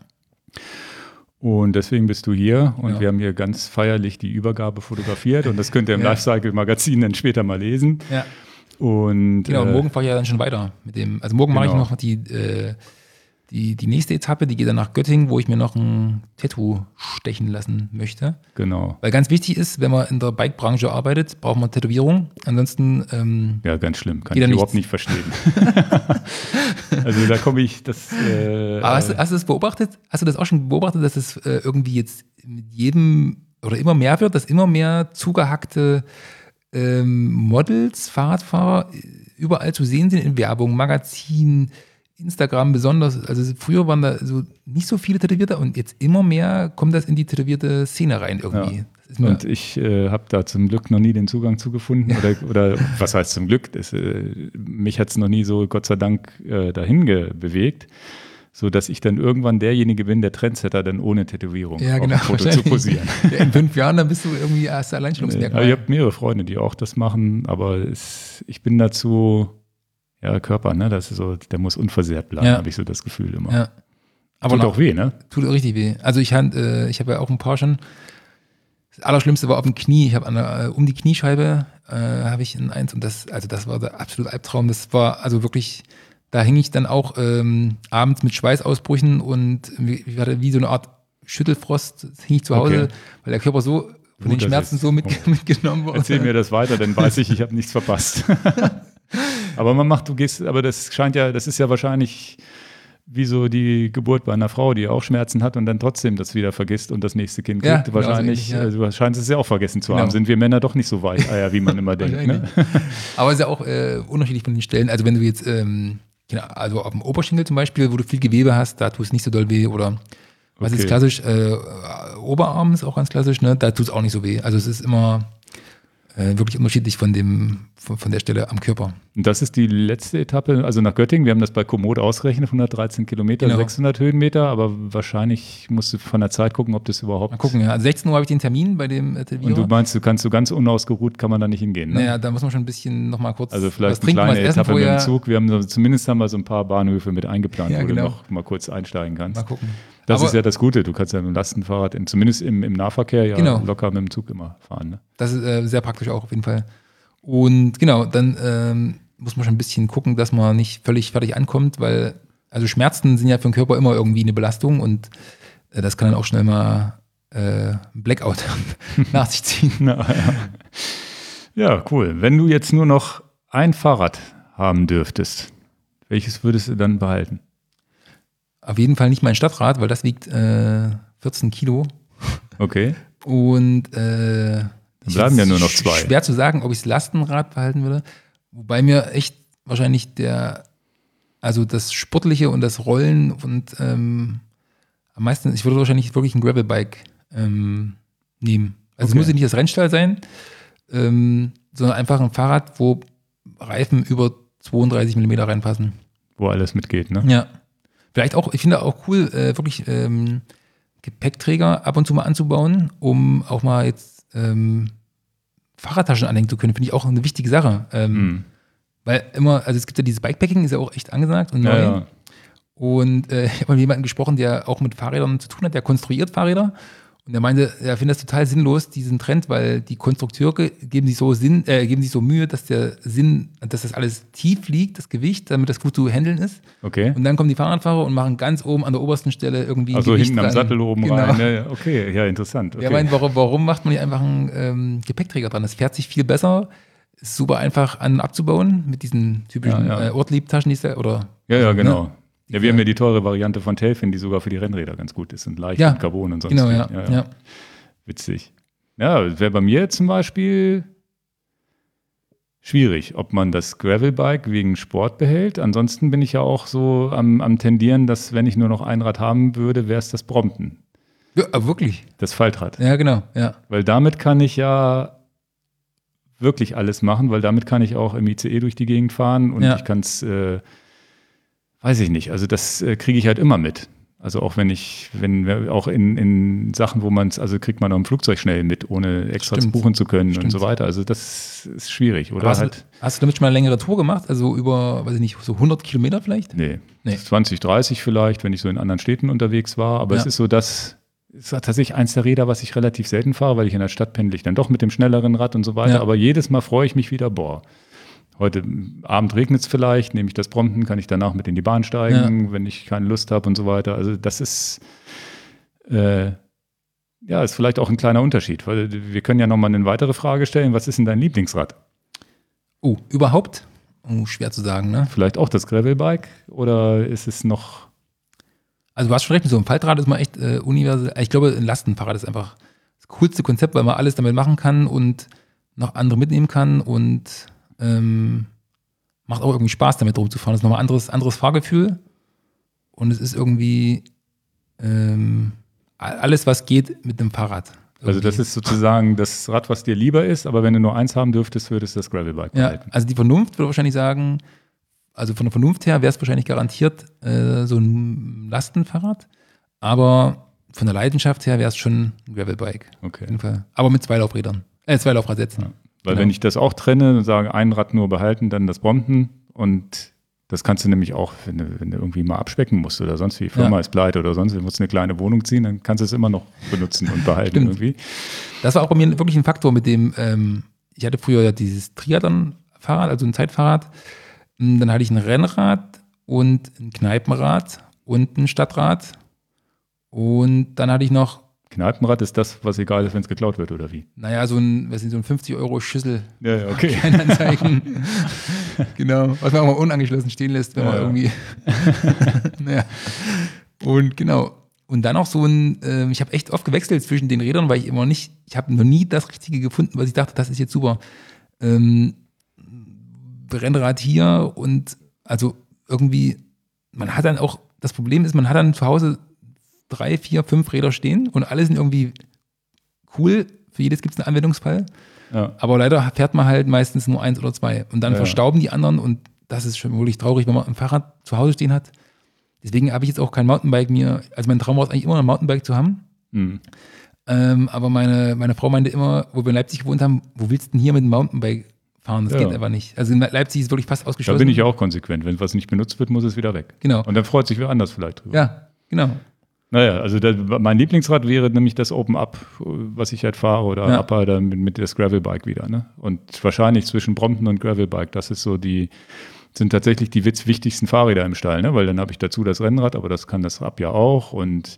Und deswegen bist du hier und Ja. wir haben hier ganz feierlich die Übergabe fotografiert und das könnt ihr im Ja. Lifecycle-Magazin dann später mal lesen. ja. Und Genau, und äh, morgen fahre ich ja dann schon weiter mit dem. Also morgen mache ich Genau. noch die, äh, die, die nächste Etappe, die geht dann nach Göttingen, wo ich mir noch ein Tattoo stechen lassen möchte. genau. Weil ganz wichtig ist, wenn man in der Bike-Branche arbeitet, braucht man Tätowierung. Ansonsten, ähm, Ja, ganz schlimm. Kann Geht ich ja überhaupt nichts. nicht verstehen. Also da komme ich, das äh, aber hast, du- hast du das beobachtet? Hast du das auch schon beobachtet, dass es äh, irgendwie jetzt mit jedem oder immer mehr wird, dass immer mehr zugehackte ähm, Models, Fahrradfahrer äh, überall zu sehen sind in Werbung, Magazinen, Instagram besonders. Also früher waren da so nicht so viele Tätowierte und jetzt immer mehr kommt das in die tätowierte Szene rein irgendwie. Ja. Das ist mir, Und ich äh, habe da zum Glück noch nie den Zugang zu gefunden. Oder, oder was heißt zum Glück? Das, äh, mich hat es noch nie so, Gott sei Dank, äh, dahin ge- bewegt, sodass ich dann irgendwann derjenige bin, der Trendsetter, dann ohne Tätowierung ja, auf genau. dem Foto zu posieren. Ja, in fünf Jahren, dann bist du irgendwie erst Äh, Alleinstellungsmerkmal. aber ich habe mehrere Freunde, die auch das machen, aber es, ich bin dazu, ja, Körper, ne? Das ist so, der muss unversehrt bleiben, Ja. habe ich so das Gefühl immer. Ja. Aber Tut noch- auch weh, ne? Tut richtig weh. Also ich, hand- äh, ich habe ja auch ein paar schon Das Allerschlimmste war auf dem Knie. Ich habe äh, um die Kniescheibe äh, habe ich ein eins und das, also das war der absolute Albtraum. Das war also wirklich, da hing ich dann auch ähm, abends mit Schweißausbrüchen und wie, wie so eine Art Schüttelfrost hing ich zu Hause, okay. weil der Körper so von Gut, den Schmerzen so mit, oh. mitgenommen wurde. Erzähl mir das weiter, dann weiß ich, ich habe nichts verpasst. Aber man macht, du gehst, aber das scheint ja, das ist ja wahrscheinlich wie so die Geburt bei einer Frau, die auch Schmerzen hat und dann trotzdem das wieder vergisst und das nächste Kind kriegt. Ja, wahrscheinlich, genau so ähnlich, ja. also scheinst es ja auch vergessen zu haben. Genau. Sind wir Männer doch nicht so Weicheier, wie man immer denkt. Ne? Aber es ist ja auch äh, unterschiedlich von den Stellen. Also wenn du jetzt, ähm, genau, also auf dem Oberschenkel zum Beispiel, wo du viel Gewebe hast, da tut es nicht so doll weh. Oder was okay. ist klassisch, äh, Oberarm ist auch ganz klassisch, ne? Da tut es auch nicht so weh. Also es ist immer Äh, wirklich unterschiedlich von dem von, von der Stelle am Körper. Und das ist die letzte Etappe, also nach Göttingen. Wir haben das bei Komoot ausgerechnet, hundertdreizehn Kilometer, genau. sechshundert Höhenmeter, aber wahrscheinlich musst du von der Zeit gucken, ob das überhaupt... Mal gucken, ja. Also sechzehn Uhr habe ich den Termin bei dem äh, Tätowierer. Und du meinst, du kannst so ganz unausgeruht, kann man da nicht hingehen, ne? Naja, da muss man schon ein bisschen nochmal kurz also vielleicht was trinken, eine kleine was Etappe mit dem Zug. Wir haben so, zumindest haben wir so ein paar Bahnhöfe mit eingeplant, ja, wo genau. du noch mal kurz einsteigen kannst. Mal gucken. Das aber ist ja das Gute, du kannst ja mit dem Lastenfahrrad, im, zumindest im, im Nahverkehr, ja genau. locker mit dem Zug immer fahren. Ne? Das ist äh, sehr praktisch auch auf jeden Fall. Und genau, dann ähm, muss man schon ein bisschen gucken, dass man nicht völlig fertig ankommt, weil also Schmerzen sind ja für den Körper immer irgendwie eine Belastung und äh, das kann dann auch schnell mal äh, Blackout nach sich ziehen. Na, ja. ja, cool. Wenn du jetzt nur noch ein Fahrrad haben dürftest, welches würdest du dann behalten? Auf jeden Fall nicht mein Stadtrad, weil das wiegt äh, vierzehn Kilo. Okay. Und äh, Dann bleiben ja nur noch zwei. Schwer zu sagen, ob ich das Lastenrad behalten würde. Wobei mir echt wahrscheinlich der, also das Sportliche und das Rollen und ähm, am meisten, ich würde wahrscheinlich wirklich ein Gravelbike ähm, nehmen. Also okay. Es muss ja nicht das Rennstall sein, ähm, sondern einfach ein Fahrrad, wo Reifen über zweiunddreißig Millimeter reinpassen. Wo alles mitgeht, ne? Ja. Vielleicht auch, ich finde auch cool, äh, wirklich ähm, Gepäckträger ab und zu mal anzubauen, um auch mal jetzt ähm, Fahrradtaschen anhängen zu können, finde ich auch eine wichtige Sache. Ähm, hm. Weil immer, also es gibt ja dieses Bikepacking, ist ja auch echt angesagt und neu. Ja, ja. Und äh, ich habe mit jemandem gesprochen, der auch mit Fahrrädern zu tun hat, der konstruiert Fahrräder. Und er meinte, er findet das total sinnlos, diesen Trend, weil die Konstrukteure geben sich so Sinn, äh, geben sich so Mühe, dass der Sinn, dass das alles tief liegt, das Gewicht, damit das gut zu handeln ist. Okay. Und dann kommen die Fahrradfahrer und machen ganz oben an der obersten Stelle irgendwie also Gewicht hinten am rein. Sattel oben genau. rein. Ne? Okay, ja, interessant. Okay. Er meint, warum, warum macht man nicht einfach einen ähm, Gepäckträger dran? Das fährt sich viel besser, ist super einfach an abzubauen mit diesen typischen ja, ja. äh, Ortlieb-Taschen, die es da, oder? Ja, ja, genau. Ne? Ja, wir haben ja die teure Variante von Telfin, die sogar für die Rennräder ganz gut ist und leicht ja, und Carbon und sonst. Genau, ja, ja, ja. ja. Witzig. Ja, wäre bei mir zum Beispiel schwierig, ob man das Gravelbike wegen Sport behält. Ansonsten bin ich ja auch so am, am tendieren, dass wenn ich nur noch ein Rad haben würde, wäre es das Brompton. Ja, aber wirklich? Das Faltrad. Ja, genau, ja. Weil damit kann ich ja wirklich alles machen, weil damit kann ich auch im I C E durch die Gegend fahren und ja. ich kann es, äh, weiß ich nicht, also das äh, kriege ich halt immer mit. Also auch wenn ich, wenn auch in, in Sachen, wo man es, also kriegt man auch im Flugzeug schnell mit, ohne extra Stimmt. buchen zu können Stimmt. und so weiter. Also das ist schwierig, oder? Hast, halt, hast du damit schon mal eine längere Tour gemacht? Also über, weiß ich nicht, so hundert Kilometer vielleicht? Nee, nee. zwanzig, dreißig vielleicht, wenn ich so in anderen Städten unterwegs war. Aber ja. es ist so, dass es ist tatsächlich eins der Räder, was ich relativ selten fahre, weil ich in der Stadt pendle ich dann doch mit dem schnelleren Rad und so weiter. Ja. Aber jedes Mal freue ich mich wieder, boah. Heute Abend regnet es vielleicht, nehme ich das Brompton, kann ich danach mit in die Bahn steigen, ja. wenn ich keine Lust habe und so weiter. Also das ist, äh, ja, ist vielleicht auch ein kleiner Unterschied. Weil wir können ja nochmal eine weitere Frage stellen. Was ist denn dein Lieblingsrad? Oh, überhaupt? Oh, schwer zu sagen, ne? Vielleicht auch das Gravelbike oder ist es noch... Also du hast schon recht, so ein Faltrad ist mal echt äh, universell. Ich glaube, ein Lastenfahrrad ist einfach das coolste Konzept, weil man alles damit machen kann und noch andere mitnehmen kann und Ähm, macht auch irgendwie Spaß, damit rumzufahren. Das ist nochmal ein anderes, anderes Fahrgefühl. Und es ist irgendwie ähm, alles, was geht mit dem Fahrrad. Irgendwie. Also das ist sozusagen das Rad, was dir lieber ist, aber wenn du nur eins haben dürftest, würdest du das Gravelbike behalten. Ja, also die Vernunft würde wahrscheinlich sagen, also von der Vernunft her wäre es wahrscheinlich garantiert äh, so ein Lastenfahrrad. Aber von der Leidenschaft her wäre es schon ein Gravelbike. Okay. Auf jeden Fall. Aber mit zwei Laufrädern. Äh, zwei Laufradsätzen. Ja. Weil genau. wenn ich das auch trenne und sage, ein Rad nur behalten, dann das Brompton und Das kannst du nämlich auch, wenn du, wenn du irgendwie mal abspecken musst oder sonst wie, die Firma Ja. ist pleite oder sonst, du musst eine kleine Wohnung ziehen, dann kannst du es immer noch benutzen und behalten Stimmt. irgendwie. Das war auch bei mir wirklich ein Faktor, mit dem, ähm, ich hatte früher ja dieses Triathlon-Fahrrad, also ein Zeitfahrrad. Dann hatte ich ein Rennrad und ein Kneipenrad und ein Stadtrad. Und dann hatte ich noch, Kneipenrad ist das, was egal ist, wenn es geklaut wird, oder wie? naja, so ein, was sind so ein fünfzig Euro Schüssel. Ja, ja, okay. Kleinanzeigen. Genau. Was man auch mal unangeschlossen stehen lässt, wenn Ja, man ja. irgendwie. Naja. Und genau. Und dann auch so ein, ähm, ich habe echt oft gewechselt zwischen den Rädern, weil ich immer nicht, ich habe noch nie das Richtige gefunden, was ich dachte, das ist jetzt super. Ähm, Rennrad hier und also irgendwie, man hat dann auch, das Problem ist, man hat dann zu Hause drei, vier, fünf Räder stehen und alle sind irgendwie cool. Für jedes gibt es einen Anwendungsfall. Ja. Aber leider fährt man halt meistens nur eins oder zwei. Und dann Ja. verstauben die anderen und das ist schon wirklich traurig, wenn man ein Fahrrad zu Hause stehen hat. Deswegen habe ich jetzt auch kein Mountainbike mir, also mein Traum war es eigentlich immer, ein Mountainbike zu haben. Hm. Ähm, aber meine, meine Frau meinte immer, wo wir in Leipzig gewohnt haben, wo willst du denn hier mit dem Mountainbike fahren? Das Ja. geht einfach nicht. Also in Leipzig ist wirklich fast Da ausgeschlossen. bin ich auch konsequent. Wenn was nicht benutzt wird, muss es wieder weg. Genau. Und dann freut sich wer anders vielleicht drüber. Ja, genau. Naja, also der, mein Lieblingsrad wäre nämlich das Open-Up, was ich halt fahre, oder Ja. Upper dann mit, mit das Gravelbike wieder. Ne? Und wahrscheinlich zwischen Brompton und Gravelbike, das ist so die, sind tatsächlich die witz- wichtigsten Fahrräder im Stall, ne? Weil dann habe ich dazu das Rennrad, aber das kann das Up ja auch. Und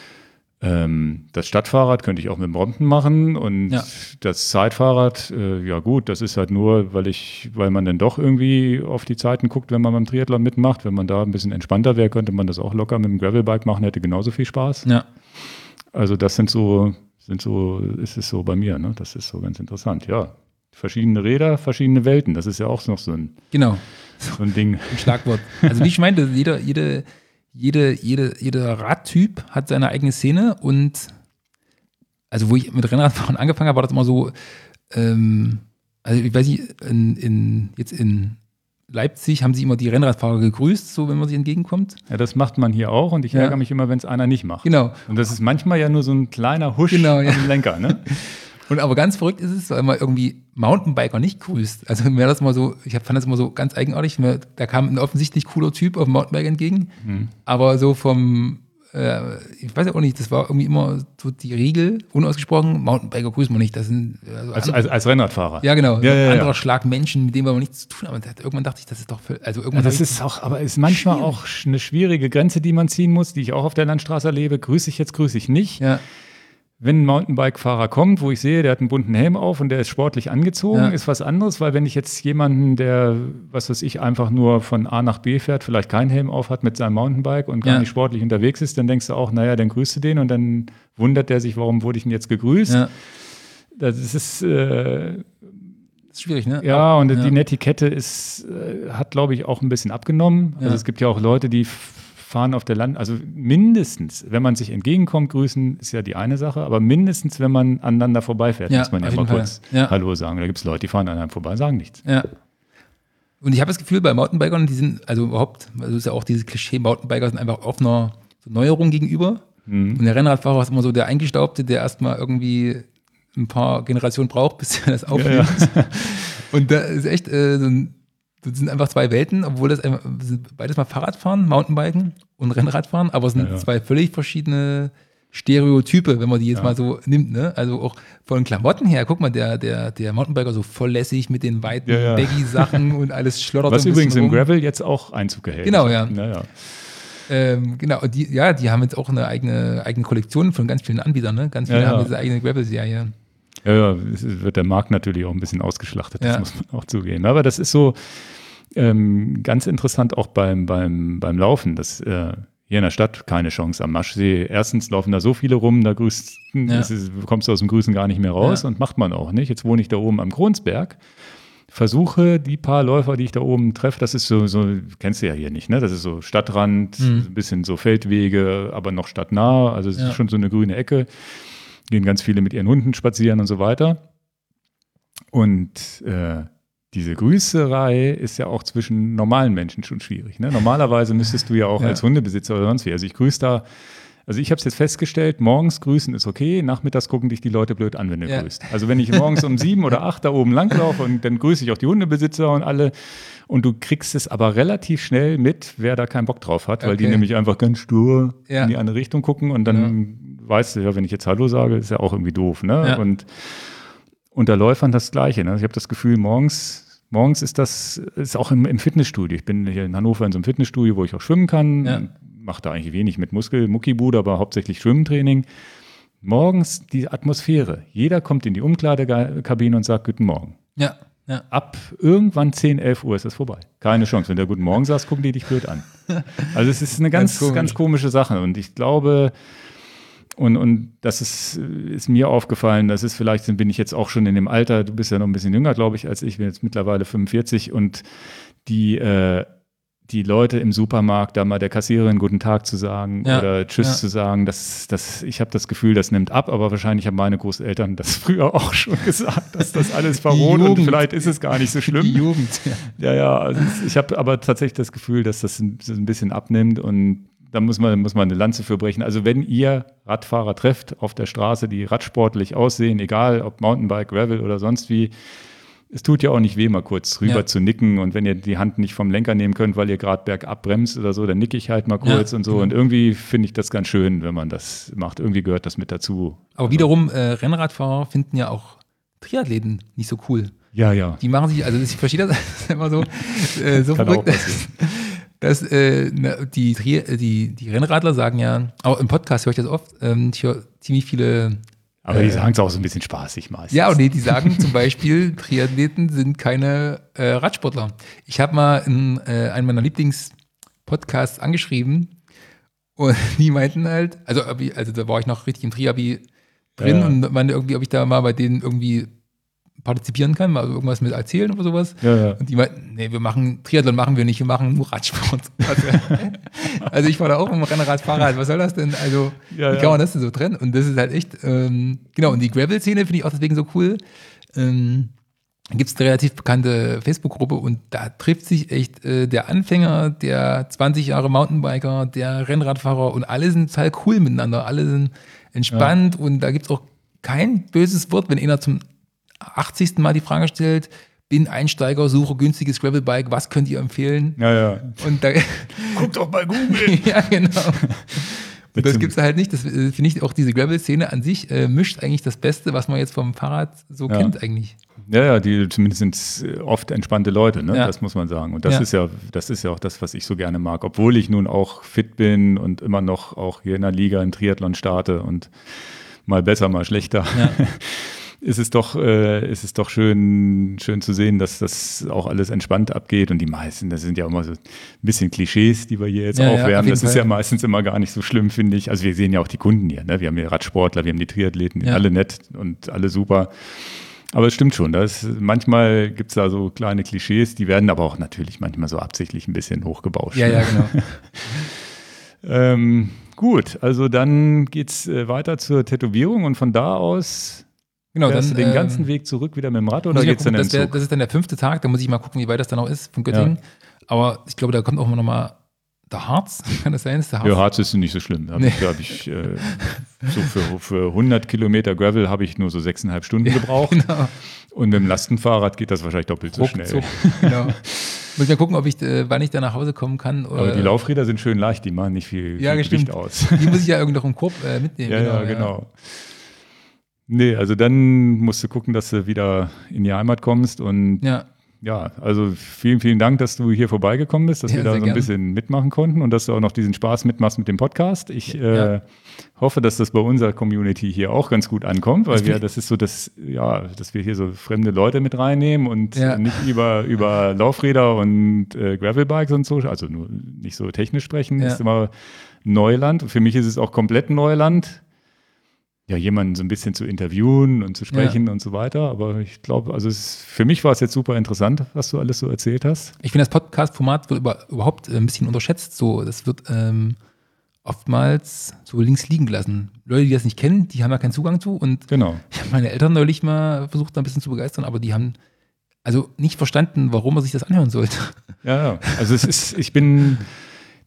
ähm, das Stadtfahrrad könnte ich auch mit Brompton machen. Und Ja. das Zeitfahrrad, äh, ja gut, das ist halt nur, weil ich, weil man dann doch irgendwie auf die Zeiten guckt, wenn man beim Triathlon mitmacht. Wenn man da ein bisschen entspannter wäre, könnte man das auch locker mit dem Gravelbike machen, hätte genauso viel Spaß. Ja. Also das sind so, sind so, ist es so bei mir, ne? Das ist so ganz interessant, ja. Verschiedene Räder, verschiedene Welten, das ist ja auch noch so ein, Genau. so ein Ding. Ein Schlagwort. Also wie ich meinte, jeder, jede, jede, jede, jeder Radtyp hat seine eigene Szene und also wo ich mit Rennradfahren angefangen habe, war das immer so, ähm, also ich weiß nicht, in, in, jetzt in Leipzig haben sie immer die Rennradfahrer gegrüßt, so wenn man sich entgegenkommt. Ja, das macht man hier auch und ich Ja. ärgere mich immer, wenn es einer nicht macht. Genau. Und das ist manchmal ja nur so ein kleiner Husch Genau, ja. am Lenker, ne? Und aber ganz verrückt ist es, weil man irgendwie Mountainbiker nicht grüßt. Also mir das immer so, ich fand das immer so ganz eigenartig. Mir, da kam ein offensichtlich cooler Typ auf dem Mountainbike entgegen. Mhm. Aber so vom, äh, ich weiß ja auch nicht, das war irgendwie immer so die Regel, unausgesprochen, Mountainbiker grüßen wir nicht. Das sind also Als, andere- als, als Rennradfahrer. ja genau, Ja, so ja, ein ja. anderer Schlag Menschen, mit dem wir aber nichts zu tun haben. Und das- irgendwann dachte ich, das ist doch, voll- also Ja, irgendwann das hab ich- ist auch, aber ist manchmal Schwierig. auch eine schwierige Grenze, die man ziehen muss, die ich auch auf der Landstraße erlebe. Grüße ich jetzt, grüße ich nicht. ja, Wenn ein Mountainbike-Fahrer kommt, wo ich sehe, der hat einen bunten Helm auf und der ist sportlich angezogen, Ja. ist was anderes, weil wenn ich jetzt jemanden, der, was weiß ich, einfach nur von A nach B fährt, vielleicht keinen Helm auf hat mit seinem Mountainbike und gar Ja. nicht sportlich unterwegs ist, dann denkst du auch, naja, dann grüßt du den und dann wundert der sich, warum wurde ich denn jetzt gegrüßt? ja, Das ist, äh, das ist schwierig, ne? ja, und ja. die Netiquette ist, äh, hat, glaube ich, auch ein bisschen abgenommen. Ja. Also es gibt ja auch Leute, die f- fahren auf der Land, also mindestens, wenn man sich entgegenkommt, grüßen, ist ja die eine Sache, aber mindestens, wenn man aneinander vorbeifährt, Ja, muss man ja auf mal jeden kurz Fall. Ja. Hallo sagen. Da gibt es Leute, die fahren an einem vorbei, sagen nichts. Ja. Und ich habe das Gefühl, bei Mountainbikern, die sind, also überhaupt, also ist ja auch dieses Klischee, Mountainbiker sind einfach offener so Neuerung gegenüber. Mhm. Und der Rennradfahrer ist immer so der Eingestaubte, der erstmal irgendwie ein paar Generationen braucht, bis er das aufnimmt. Ja, Und da ist echt, äh, so ein, das sind einfach zwei Welten, obwohl das einfach, das sind beides mal Fahrradfahren, Mountainbiken und Rennradfahren, aber es sind Ja, ja. zwei völlig verschiedene Stereotype, wenn man die jetzt Ja. mal so nimmt, ne? Also auch von Klamotten her, guck mal, der, der, der Mountainbiker so voll lässig mit den weiten Ja, ja. Baggy-Sachen und alles schlottert Was so ein übrigens bisschen im rum. Gravel jetzt auch Einzug erhält. Genau, ja. Naja. Ähm, genau, und die, ja, die haben jetzt auch eine eigene, eigene Kollektion von ganz vielen Anbietern, ne? Ganz viele Ja, ja. haben diese eigene Gravel-Serie. Ja, ja, es wird der Markt natürlich auch ein bisschen ausgeschlachtet, das Ja. muss man auch zugeben. Aber das ist so ähm, ganz interessant auch beim, beim, beim Laufen, dass äh, hier in der Stadt keine Chance am Maschsee. Erstens laufen da so viele rum, da grüßt, Ja. das ist, kommst du aus dem Grüßen gar nicht mehr raus Ja. und macht man auch nicht. Jetzt wohne ich da oben am Kronsberg. Versuche die paar Läufer, die ich da oben treffe, das ist so, so kennst du ja hier nicht, ne? Das ist so Stadtrand, Mhm. ein bisschen so Feldwege, aber noch stadtnah. Also es Ja. ist schon so eine grüne Ecke. Gehen ganz viele mit ihren Hunden spazieren und so weiter. Und äh, diese Grüßerei ist ja auch zwischen normalen Menschen schon schwierig. Ne? Normalerweise müsstest du ja auch Ja. als Hundebesitzer oder sonst wie. Also ich grüße da Also ich habe es jetzt festgestellt, morgens grüßen ist okay, nachmittags gucken dich die Leute blöd an, wenn du Ja. grüßt. Also wenn ich morgens um sieben oder acht da oben langlaufe und dann grüße ich auch die Hundebesitzer und alle und du kriegst es aber relativ schnell mit, wer da keinen Bock drauf hat, weil die Okay. nämlich einfach ganz stur Ja. in die andere Richtung gucken und dann weißt du ja, wenn ich jetzt Hallo sage, ist ja auch irgendwie doof. Ne? Ja. Und unter Läufern das Gleiche. Ne? Ich habe das Gefühl, morgens Morgens ist das, ist auch im, im Fitnessstudio. Ich bin hier in Hannover in so einem Fitnessstudio, wo ich auch schwimmen kann. Ja. Mache da eigentlich wenig mit Muskel, Muckibude, aber hauptsächlich Schwimmtraining. Morgens die Atmosphäre. Jeder kommt in die Umkleidekabine und sagt Guten Morgen. Ja, ja. Ab irgendwann zehn, elf Uhr ist das vorbei. Keine Chance. Wenn du Guten Morgen sagst, gucken die dich blöd an. Also es ist eine ganz, Ganz komisch. ganz komische Sache. Und ich glaube, Und, und das ist, ist mir aufgefallen, das ist vielleicht, bin ich jetzt auch schon in dem Alter, du bist ja noch ein bisschen jünger, glaube ich, als ich, bin jetzt mittlerweile fünfundvierzig und die, äh, die Leute im Supermarkt, da mal der Kassiererin guten Tag zu sagen Ja, oder Tschüss ja. zu sagen, das, das, ich habe das Gefühl, das nimmt ab, aber wahrscheinlich haben meine Großeltern das früher auch schon gesagt, dass das alles verroht und Jugend. vielleicht ist es gar nicht so schlimm. Die Jugend. Ja. Ja, ja, also es- ich habe aber tatsächlich das Gefühl, dass das ein, das ein bisschen abnimmt und da muss man, muss man eine Lanze für brechen. Also wenn ihr Radfahrer trefft auf der Straße, die radsportlich aussehen, egal ob Mountainbike, Gravel oder sonst wie, es tut ja auch nicht weh, mal kurz rüber Ja. zu nicken und wenn ihr die Hand nicht vom Lenker nehmen könnt, weil ihr gerade bergab bremst oder so, dann nicke ich halt mal kurz Ja, und so genau. und irgendwie finde ich das ganz schön, wenn man das macht. Irgendwie gehört das mit dazu. Aber wiederum, äh, Rennradfahrer finden ja auch Triathleten nicht so cool. Ja, ja. Die machen sich, also ich verstehe das, das ist immer so, äh, so Kann auch verrückt, dass äh, ne, die, Tri- die, die Rennradler sagen ja, auch im Podcast höre ich das oft, ähm, ich höre ziemlich viele, Aber die Äh, sagen es auch so ein bisschen spaßig meistens. ja, und nee, die sagen zum Beispiel, Triathleten sind keine äh, Radsportler. Ich habe mal in äh, einem meiner Lieblingspodcasts angeschrieben und die meinten halt, also, ob ich- also da war ich noch richtig im Triabi drin Ja. und meinte irgendwie, ob ich da mal bei denen irgendwie partizipieren kann, mal irgendwas mit erzählen oder sowas. Ja, ja. Und die meinten, nee, wir machen, Triathlon machen wir nicht, wir machen nur Radsport. Also, also ich war da auch im Rennradfahrrad, was soll das denn? Also, Ja, wie ja. kann man das denn so trennen? Und das ist halt echt, ähm, genau, und die Gravel-Szene finde ich auch deswegen so cool. Ähm, gibt es eine relativ bekannte Facebook-Gruppe und da trifft sich echt äh, der Anfänger, der zwanzig Jahre Mountainbiker, der Rennradfahrer und alle sind total cool miteinander, alle sind entspannt und da gibt es auch kein böses Wort, wenn einer zum achtzigsten Mal die Frage stellt, bin Einsteiger, suche günstiges Gravelbike, was könnt ihr empfehlen? Ja, ja. Und da, Guck doch bei Google. ja, genau. Und das Zum- gibt es halt nicht. Das äh, finde ich auch, diese Gravel-Szene an sich äh, mischt eigentlich das Beste, was man jetzt vom Fahrrad so Ja. kennt eigentlich. Ja, ja, die zumindest sind es oft entspannte Leute, ne? Ja. Das muss man sagen. Und das Ja. ist ja, das ist ja auch das, was ich so gerne mag. Obwohl ich nun auch fit bin und immer noch auch hier in der Liga in Triathlon starte und mal besser, mal schlechter. Ja. ist es doch, äh, ist es doch schön, schön zu sehen, dass das auch alles entspannt abgeht. Und die meisten, das sind ja immer so ein bisschen Klischees, die wir hier jetzt Ja, ja, auf aufwärmen. jeden Das ist Fall. ja meistens immer gar nicht so schlimm, finde ich. Also wir sehen ja auch die Kunden hier, ne? Wir haben hier Radsportler, wir haben die Triathleten, die Ja. alle nett und alle super. Aber es stimmt schon, das, manchmal gibt es da so kleine Klischees, die werden aber auch natürlich manchmal so absichtlich ein bisschen hochgebauscht. Ja, ne? ja, genau. Ähm, gut, also dann geht's äh, weiter zur Tätowierung und von da aus Genau, fährst dann du den ähm, ganzen Weg zurück wieder mit dem Rad muss oder ich mal geht's dann gucken, in das, den wär, Zug? das ist dann der fünfte Tag, da muss ich mal gucken, wie weit das dann noch ist von Göttingen. Aber ich glaube, da kommt auch noch mal der Harz, kann das sein? Ist der Harz? Ja, Harz ist nicht so schlimm. Da habe Nee. ich, da hab ich äh, so für, für hundert Kilometer Gravel habe ich nur so sechseinhalb Stunden gebraucht. Genau. Und mit dem Lastenfahrrad geht das wahrscheinlich doppelt so schnell. Ruckzuck. Genau. Muss ich mal gucken, ob ich, äh, wann ich da nach Hause kommen kann. Aber äh, die Laufräder sind schön leicht, die machen nicht viel, Ja, viel stimmt. Gewicht aus. Die muss ich ja irgendwie noch im Korb äh, mitnehmen. Ja, ja, genau. Nee, also dann musst du gucken, dass du wieder in die Heimat kommst und Ja, ja, also vielen, vielen Dank, dass du hier vorbeigekommen bist, dass Ja, wir da sehr so ein gern. bisschen mitmachen konnten und dass du auch noch diesen Spaß mitmachst mit dem Podcast. Ich Ja. äh, hoffe, dass das bei unserer Community hier auch ganz gut ankommt, weil Das wir, find- das ist so, dass, ja, dass wir hier so fremde Leute mit reinnehmen und Ja. nicht über, über Laufräder und äh, Gravelbikes und so, also nur nicht so technisch sprechen, Ja. ist immer Neuland. Für mich ist es auch komplett Neuland. Ja, jemanden so ein bisschen zu interviewen und zu sprechen und so weiter. Aber ich glaube, also es, für mich war es jetzt super interessant, was du alles so erzählt hast. ich finde, das Podcast-Format wird über, überhaupt äh, ein bisschen unterschätzt. So, das wird ähm, oftmals so links liegen gelassen. Leute, die das nicht kennen, die haben ja keinen Zugang zu. Und Genau. ich habe meine Eltern neulich mal versucht, da ein bisschen zu begeistern, aber die haben also nicht verstanden, warum man sich das anhören sollte. Ja, ja. Also es ist, ich bin,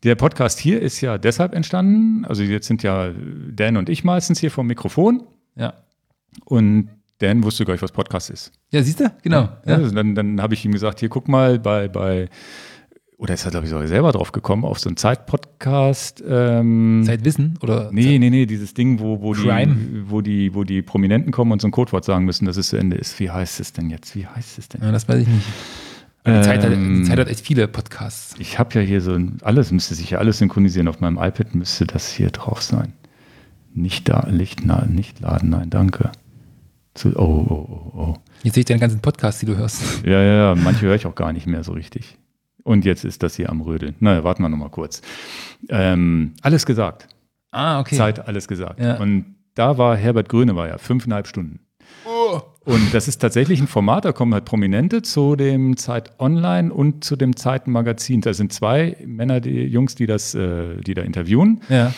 Der Podcast hier ist ja deshalb entstanden, also jetzt sind ja Dan und ich meistens hier vom Mikrofon. Ja. Und Dan wusste gar nicht, was Podcast ist. Ja, siehst du? Genau. Ja, ja. Also dann dann habe ich ihm gesagt, hier guck mal bei, bei oder ist er, glaube ich, sogar selber drauf gekommen, auf so einen Zeit-Podcast. Ähm, Zeitwissen? Oder nee, nee, nee, dieses Ding, wo, wo, Crime? die, wo, die, wo die Prominenten kommen und so ein Codewort sagen müssen, dass es zu Ende ist. Wie heißt es denn jetzt? Wie heißt es denn? Ja, das weiß ich nicht. Die, Zeit hat, die Zeit hat echt viele Podcasts. Ich habe ja hier so ein, alles müsste sich ja alles synchronisieren. Auf meinem iPad müsste das hier drauf sein. Nicht da, Licht, na, nicht laden, nein, danke. Zu, oh, oh, oh, oh. Jetzt sehe ich deine ganzen Podcasts, die du hörst. Ja, ja, ja, manche höre ich auch gar nicht mehr so richtig. Und jetzt ist das hier am Rödeln. Naja, warten wir noch mal kurz. Ähm, alles gesagt. Ah, okay. Zeit, alles gesagt. Ja. Und da war Herbert Grönemeyer, fünfeinhalb Stunden. Oh. Und das ist tatsächlich ein Format, da kommen halt Prominente zu dem Zeit Online und zu dem Zeiten-Magazin. Da sind zwei Männer, die Jungs, die das, äh, die da interviewen. Ja.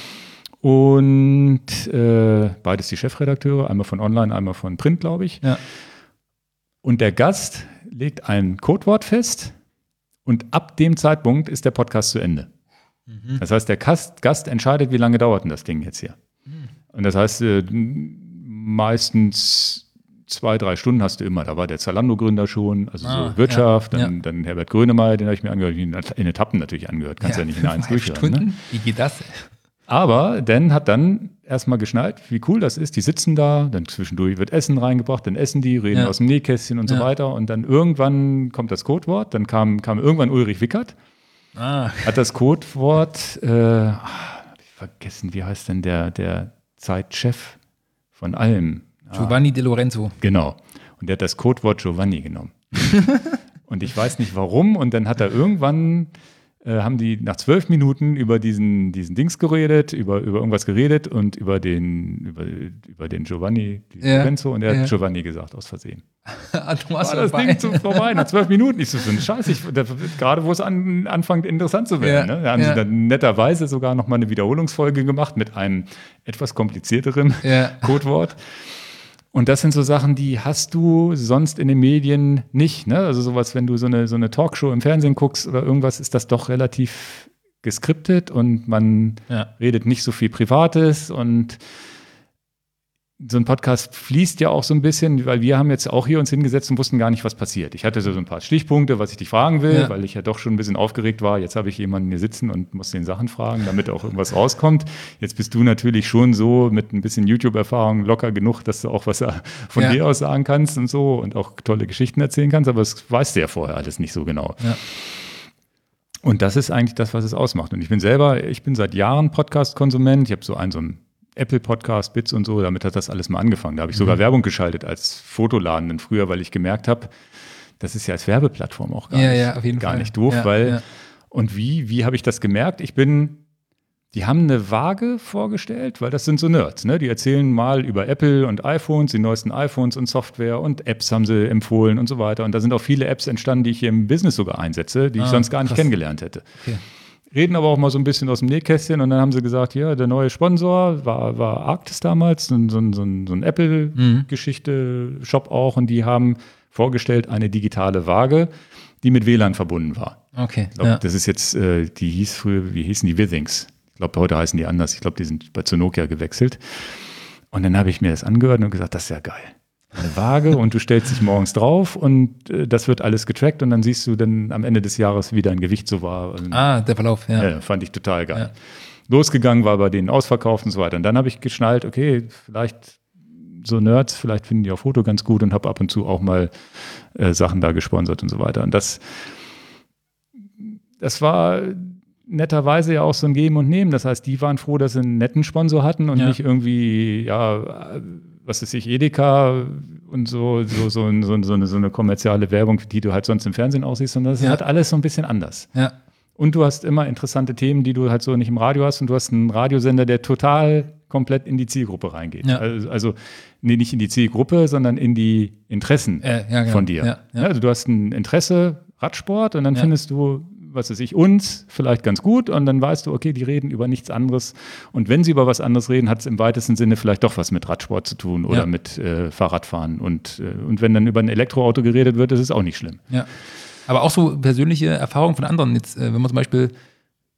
Und äh, beides die Chefredakteure, einmal von Online, einmal von Print, glaube ich. Ja. Und der Gast legt ein Codewort fest und ab dem Zeitpunkt ist der Podcast zu Ende. Mhm. Das heißt, der Gast, Gast entscheidet, wie lange dauert denn das Ding jetzt hier. Mhm. Und das heißt, äh, meistens zwei, drei Stunden hast du immer. Da war der Zalando-Gründer schon, also ah, so Wirtschaft, ja, dann, ja. dann Herbert Grönemeyer, den habe ich mir angehört, in Etappen natürlich angehört. Kannst ja, ja nicht in eins durchhören. Ne? Wie geht das? Aber Dan hat dann erstmal geschnallt, wie cool das ist. Die sitzen da, dann zwischendurch wird Essen reingebracht, dann essen die, reden ja. aus dem Nähkästchen und ja. so weiter. Und dann irgendwann kommt das Codewort, dann kam, kam irgendwann Ulrich Wickert, ah. hat das Codewort, äh, hab ich vergessen, wie heißt denn der, der Zeitchef von allem? Ah. Giovanni De Lorenzo. Genau. Und der hat das Codewort Giovanni genommen. Und ich weiß nicht warum. Und dann hat er irgendwann... haben die nach zwölf Minuten über diesen, diesen Dings geredet, über, über irgendwas geredet und über den, über, über den Giovanni Di ja, Lorenzo und er ja. hat Giovanni gesagt, aus Versehen. du warst war das dabei. Ding zu vorbei, nach zwölf Minuten. Ich so, so ein Scheiß, ich, da, gerade wo es an, anfängt interessant zu werden. Ja, ne? Da haben ja. sie dann netterweise sogar noch mal eine Wiederholungsfolge gemacht mit einem etwas komplizierteren ja. Codewort. Und das sind so Sachen, die hast du sonst in den Medien nicht. Ne? Also sowas, wenn du so eine, so eine Talkshow im Fernsehen guckst oder irgendwas, ist das doch relativ geskriptet und man ja. redet nicht so viel Privates und so ein Podcast fließt ja auch so ein bisschen, weil wir haben jetzt auch hier uns hingesetzt und wussten gar nicht, was passiert. Ich hatte so ein paar Stichpunkte, was ich dich fragen will, ja. weil ich ja doch schon ein bisschen aufgeregt war. Jetzt habe ich jemanden hier sitzen und muss den Sachen fragen, damit auch irgendwas rauskommt. Jetzt bist du natürlich schon so mit ein bisschen YouTube-Erfahrung locker genug, dass du auch was von ja. dir aus sagen kannst und so und auch tolle Geschichten erzählen kannst, aber das weißt du ja vorher alles nicht so genau. Ja. Und das ist eigentlich das, was es ausmacht. Und ich bin selber, ich bin seit Jahren Podcast-Konsument. Ich habe so einen, so einen Apple-Podcast, Bits und so, damit hat das alles mal angefangen. Da habe ich sogar mhm. Werbung geschaltet als Fotoladen dann früher, weil ich gemerkt habe, das ist ja als Werbeplattform auch gar, ja, nicht, ja, auf jeden gar Fall. nicht doof, ja, weil, ja. und wie, wie habe ich das gemerkt? Ich bin, die haben eine Waage vorgestellt, weil das sind so Nerds, ne? Die erzählen mal über Apple und iPhones, die neuesten iPhones und Software und Apps haben sie empfohlen und so weiter. Und da sind auch viele Apps entstanden, die ich hier im Business sogar einsetze, die ah, ich sonst gar nicht krass. kennengelernt hätte. Okay. Reden aber auch mal so ein bisschen aus dem Nähkästchen und dann haben sie gesagt, ja, der neue Sponsor war, war Arktis damals, so, so, so ein, so ein Apple-Geschichte-Shop auch und die haben vorgestellt eine digitale Waage, die mit W L A N verbunden war. Okay. Ich glaub, ja. Das ist jetzt, äh, die hieß früher, wie hießen die, Withings. Ich glaube, heute heißen die anders. Ich glaube, die sind bei zu Nokia gewechselt. Und dann habe ich mir das angehört und gesagt, das ist ja geil. Eine Waage und du stellst dich morgens drauf und äh, das wird alles getrackt und dann siehst du dann am Ende des Jahres, wie dein Gewicht so war. Und, ah, der Verlauf, ja. ja. Fand ich total geil. Ja. Losgegangen war bei denen ausverkauft und so weiter. Und dann habe ich geschnallt, okay, vielleicht so Nerds, vielleicht finden die auch Foto ganz gut und habe ab und zu auch mal äh, Sachen da gesponsert und so weiter. Und das, das war netterweise ja auch so ein Geben und Nehmen. Das heißt, die waren froh, dass sie einen netten Sponsor hatten und ja. nicht irgendwie, ja, was weiß ich, Edeka und so, so, so, so, so, eine, so eine kommerzielle Werbung, die du halt sonst im Fernsehen aussiehst, sondern das ja. ist halt alles so ein bisschen anders. Ja. Und du hast immer interessante Themen, die du halt so nicht im Radio hast und du hast einen Radiosender, der total komplett in die Zielgruppe reingeht. Ja. Also, also nee, nicht in die Zielgruppe, sondern in die Interessen äh, ja, genau. von dir. Ja, ja. Also du hast ein Interesse Radsport und dann ja. findest du, was weiß ich, uns vielleicht ganz gut und dann weißt du, okay, die reden über nichts anderes und wenn sie über was anderes reden, hat es im weitesten Sinne vielleicht doch was mit Radsport zu tun oder ja. mit äh, Fahrradfahren und, äh, und wenn dann über ein Elektroauto geredet wird, ist es auch nicht schlimm. Ja, aber auch so persönliche Erfahrungen von anderen. Jetzt, äh, wenn man zum Beispiel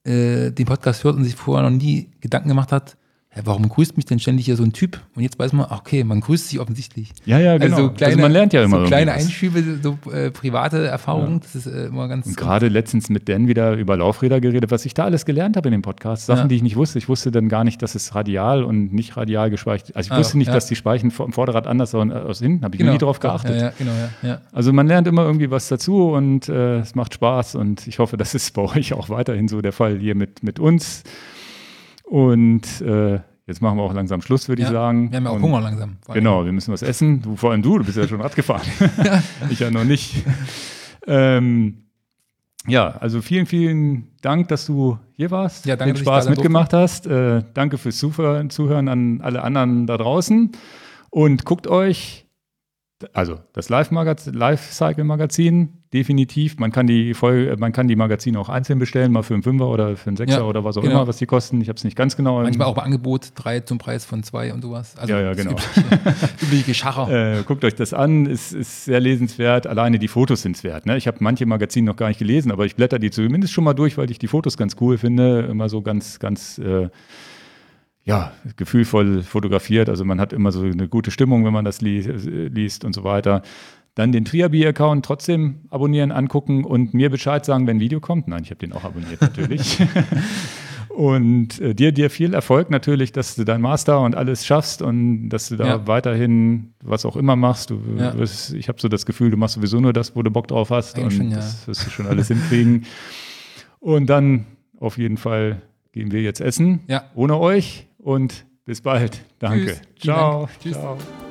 äh, den Podcast hört und sich vorher noch nie Gedanken gemacht hat, ja, warum grüßt mich denn ständig hier so ein Typ? Und jetzt weiß man, okay, man grüßt sich offensichtlich. Ja, ja, genau. Also, so kleine, also man lernt ja immer so kleine was. Einschübe, so äh, private Erfahrungen, ja. Das ist äh, immer ganz... Und gerade letztens mit Dan wieder über Laufräder geredet, was ich da alles gelernt habe in dem Podcast. Sachen, ja. die ich nicht wusste. Ich wusste dann gar nicht, dass es radial und nicht radial gespeichert ist. Also ich ah, wusste nicht, ja. dass die Speichen vom Vorderrad anders sind als hinten. Habe ich genau. nie drauf geachtet. Ja, ja, genau, ja, ja. Also man lernt immer irgendwie was dazu und äh, es macht Spaß. Und ich hoffe, das ist bei euch auch weiterhin so der Fall hier mit, mit uns. Und äh, jetzt machen wir auch langsam Schluss, würde ja, ich sagen. Wir haben ja auch und, Hunger langsam. Genau, wir müssen was essen. Du, vor allem du, du bist ja schon Rad gefahren. Ich ja noch nicht. ähm, ja, also vielen, vielen Dank, dass du hier warst, ja, danke, den Spaß mitgemacht hast. Äh, danke fürs Zuhören, Zuhören an alle anderen da draußen. Und guckt euch, also das Live-Cycle-Magazin, definitiv. Man kann die Folge, man kann die Magazine auch einzeln bestellen, mal für einen Fünfer oder für einen Sechser ja, oder was auch genau. immer, was die kosten. Ich habe es nicht ganz genau. Manchmal auch bei Angebot, drei zum Preis von zwei und sowas. Also ja, ja, genau. Übliche Geschacher. Äh, guckt euch das an, ist, ist sehr lesenswert. Alleine die Fotos sind es wert. Ne? Ich habe manche Magazine noch gar nicht gelesen, aber ich blätter die zumindest schon mal durch, weil ich die Fotos ganz cool finde. Immer so ganz, ganz äh, ja, gefühlvoll fotografiert. Also man hat immer so eine gute Stimmung, wenn man das li- liest und so weiter. Dann den Triabi-Account trotzdem abonnieren, angucken und mir Bescheid sagen, wenn ein Video kommt. Nein, ich habe den auch abonniert natürlich. Und äh, dir, dir viel Erfolg natürlich, dass du dein Master und alles schaffst und dass du da ja. weiterhin was auch immer machst. Du, ja. wirst, ich habe so das Gefühl, du machst sowieso nur das, wo du Bock drauf hast. Eigentlich und schon, ja. das wirst du schon alles hinkriegen. Und dann auf jeden Fall gehen wir jetzt essen ja. ohne euch und bis bald. Danke. Tschüss. Ciao. Dank. Tschüss. Ciao.